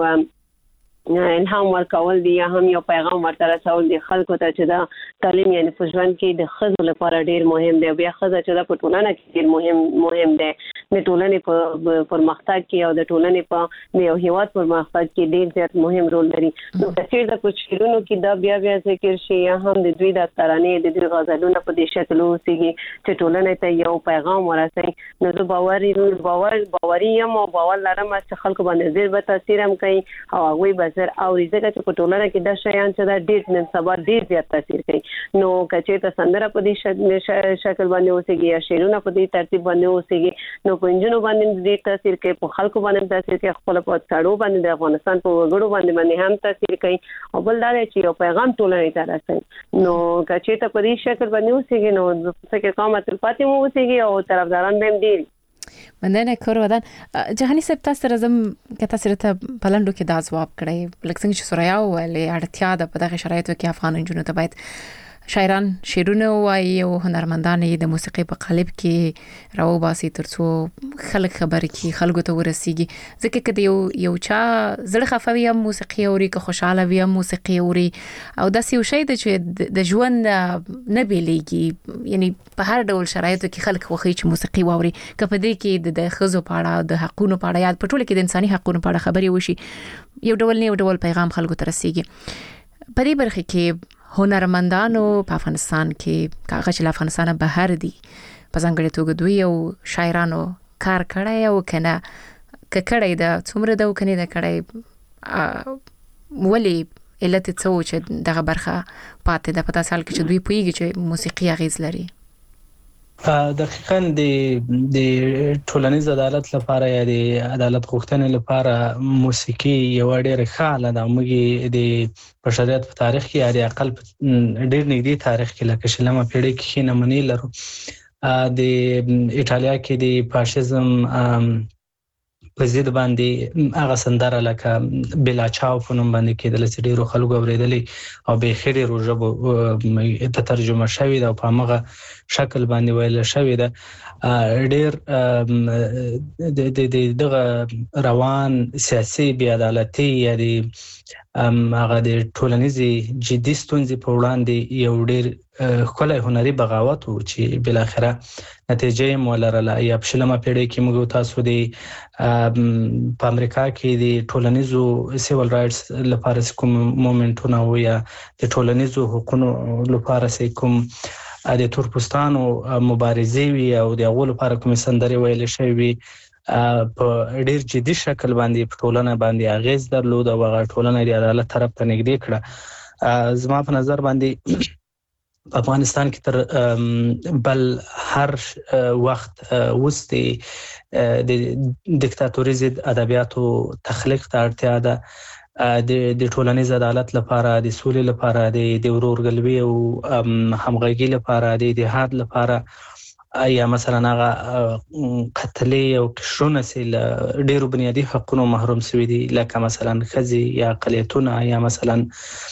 الهام ورکول دي یا هم یو پیغام ورته رسول دي خلکو ته چې دا تعلیم یعنی په ژوند کې د ښځو لپاره ډیر مهم دی بیا ښځه چې دا په ټولنه کې ډیر مهم مهم دی د ټولنې په پرمختګ کې او د ټولنې په د یو هیواد پرمختګ کې ډیر زیات مهم رول لري نو چې دا په شعرونو کې دا بیا بیا ذکر شي یا هم د دوی د ترانې د دوی غزلونو په دې شکل اوسېږي چې ټولنې ته یو پیغام ورسوي نو زه باوري باور باوري یم او باور لرم چې خلکو باندې ډیر به تاثیر هم کوي او هغوی به زر او ځکه چې په ټولنه کې د شیان چې دا ډیر نن سبا ډیر زیات تاثیر کوي نو کچې ته سندره په دې شکل باندې اوسېږي یا شعرونه په دې ترتیب باندې اوسېږي نو په انجونو باندې ډیر تاثیر کوي په خلکو باندې تاثیر کوي خپل په څاړو باندې د افغانستان په وګړو باندې باندې هم تاثیر کوي او بل دا چې یو پیغام ټولنې ته رسوي نو کچې ته په دې شکل باندې اوسېږي نو څه کومه تل پاتې مو اوسېږي او طرفداران به هم ډیر مننه کور ودان جهاني صاحب تاسو رزم که تاسو ته پلندو کې دا ځواب کړی لکه څنګه چې سوریا ولې اړتیا ده په دغه شرایطو کې افغان جنونو ته باید شاعران شعرونه وایي او هنرمندان د موسیقي په قالب کې راوباسي ترڅو خلک خبر کی خلکو ته ورسیږي ځکه کله یو یو چا زړه خفوي هم موسیقي اوري که خوشاله وي هم موسیقي اوري او داسې یو شی د چې د ژوند نه بیلېږي یعنی په هر ډول شرایطو کې خلک خوښي چې موسیقي واوري که په دې کې د خزو پاړه د حقونو پاړه یاد په ټوله کې د انساني حقونو پاړه خبري وشي یو ډول نه یو ډول پیغام خلکو ته رسیږي په دې برخه کې هنرمندانو په افغانستان کې کاغه چې افغانستان بهر دي په ځانګړي توګه دوی او شاعرانو کار کړی او کنه ککړی دا څومره دا کني دا کړی ولی علت څه و چې دغه برخه پاتې ده په تاسو حال کې چې دوی پوهیږي چې موسیقي اغیز لري دقیقاً د د ټولنیز عدالت لپاره یا د عدالت غوښتنې لپاره موسیقي یو ډېر ښه ده موږ د بشریت په تاریخ کې یا د عقل ډېر نږدې تاریخ کې لکه شلمه پیړۍ کې نمونې لرو د ایټالیا کې د فاشیزم په ضد باندې هغه سندره لکه بلا چاو په نوم باندې کېدل چې ډېرو خلکو اورېدلې او به خېډې روزه ته ترجمه شوې ده او په هغه شکل باندې ویل شوې ده ډېر د دغه روان سیاسي بې عدالتي یا د هغه د ټولنیزې جدي ستونزې په وړاندې یو ډېر ښکلی هنري بغاوت و چې بالاخره نتیجه یې ولرله یا په شلمه پیړۍ کې موږ تاسو د په امریکا کې د ټولنیزو سیول رایټس لپاره کوم مومنټونه و یا د ټولنیزو حقوقو لپاره کوم د تورپوستانو مبارزې وي او د هغو لپاره کوم سندرې ویل شوې وي په ډیر جدي شکل باندې په ټولنه باندې اغیز درلود او هغه ټولنه د عدالت طرف ته نږدې کړه زما په نظر باندې په افغانستان کې تر بل هر وخت وستي د دیکتاتوري ضد ادبیاتو تخلیق ته اړتیا ده د د ټولنیز عدالت لپاره د سولې لپاره د ورورګلوي او همغږي لپاره د اتحاد لپاره یا مثلا هغه قتلې او قشرونه سي ډیرو بنیادی حقوقو محروم شوي دي لکه مثلا خزي یا اقلیتونه یا مثلا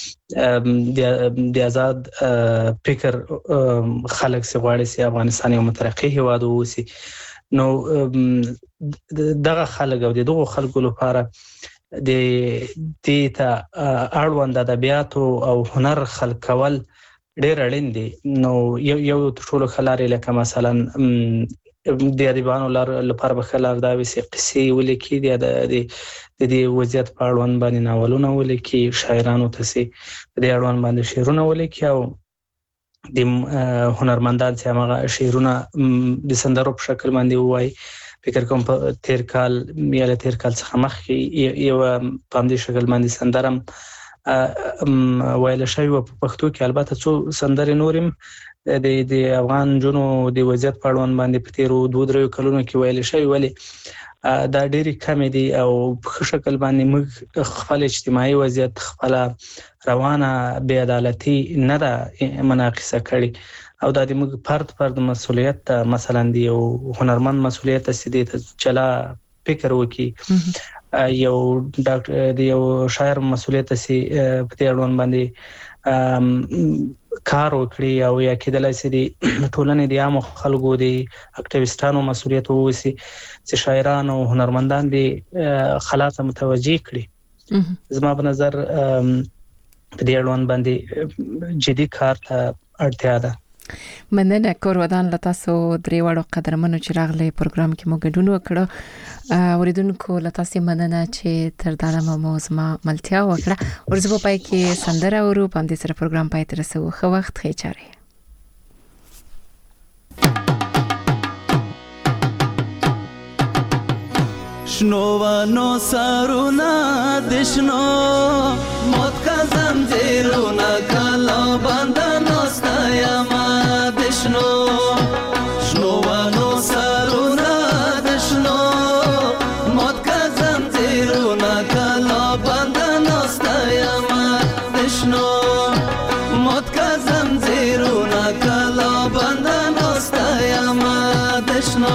د آزاد فکر خلک سي غواړي سي افغانستان یو مترقي هیواد اوسي نو دغه خلک او دغه خلکو لپاره د دې ته اړوند ادبیاتو او هنر خلق کول ډېر اړین دي. نو یو یو ټولو خلاري لکه مثلا د ادبیانو لپاره به خلار دا وسی قصې ولیکي د د دې وضعیت په اړوند باندې ناولونه ولیکي، شاعرانو ته سي د اړوند باندې شعرونه ولیکي، او د هنرمندان چې هغه شعرونه د سندرو په شکل باندې وایي. فکر کوم په تیر کال یا له تیر کال څخه مخکې یو په همدې شکل باندې سندرم ویل شوی و په پښتو کې. البته څو سندرې نورم د د افغان جنو د وضعیت په اړوند باندې په تیرو دوه درې کلونو کې ویل شوی، ولی دا ډېری کم دي او په شکل باندې موږ خپل اجتماعي وضعیت، خپل روانه بې عدالتي نه ده مناقصه کړي، او دا د موږ فرد فرد مسؤلیت مثلا دی او هنرمند مسؤلیت است دی ته چلا فکر وکي. یو ډاکټر دی یو شاعر مسؤلیت است په دې اړوند باندې کار وکړي، او یا کېدلای شي د ټولنې د عام خلکو د اکټیویستانو مسؤلیت ووسی چې شاعران او هنرمندان دي خلاص متوجي کړي. زما په نظر په دې اړوند باندې جدي کار ته اړتیا ده. مننه کور ودان لتاسو درې وړو قدرمنو چې راغلي پروګرام کې مو ګډون وکړو. اوریدونکو لتاسو مننه چې تر دا دمه مو زما ملتیا وکړه. ورزه په پای کې سندره ورو په دې سره پروګرام پای ته رسو. خو وخت خې چاره شنوانو سارونا دشنو موت کا زنجیرونا کلا بندنو ستایما دشنو شنوانو سارونا دشنو موت کا زنجیرونا کلا بندنو ستایما دشنو موت کا زنجیرونا کلا بندنو ستایما دشنو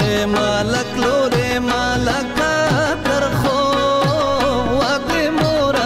مالک لورے مالک ترخو واقع مور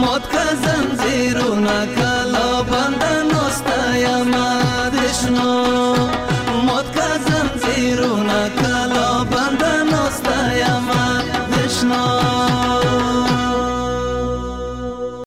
موت که زنجیرونه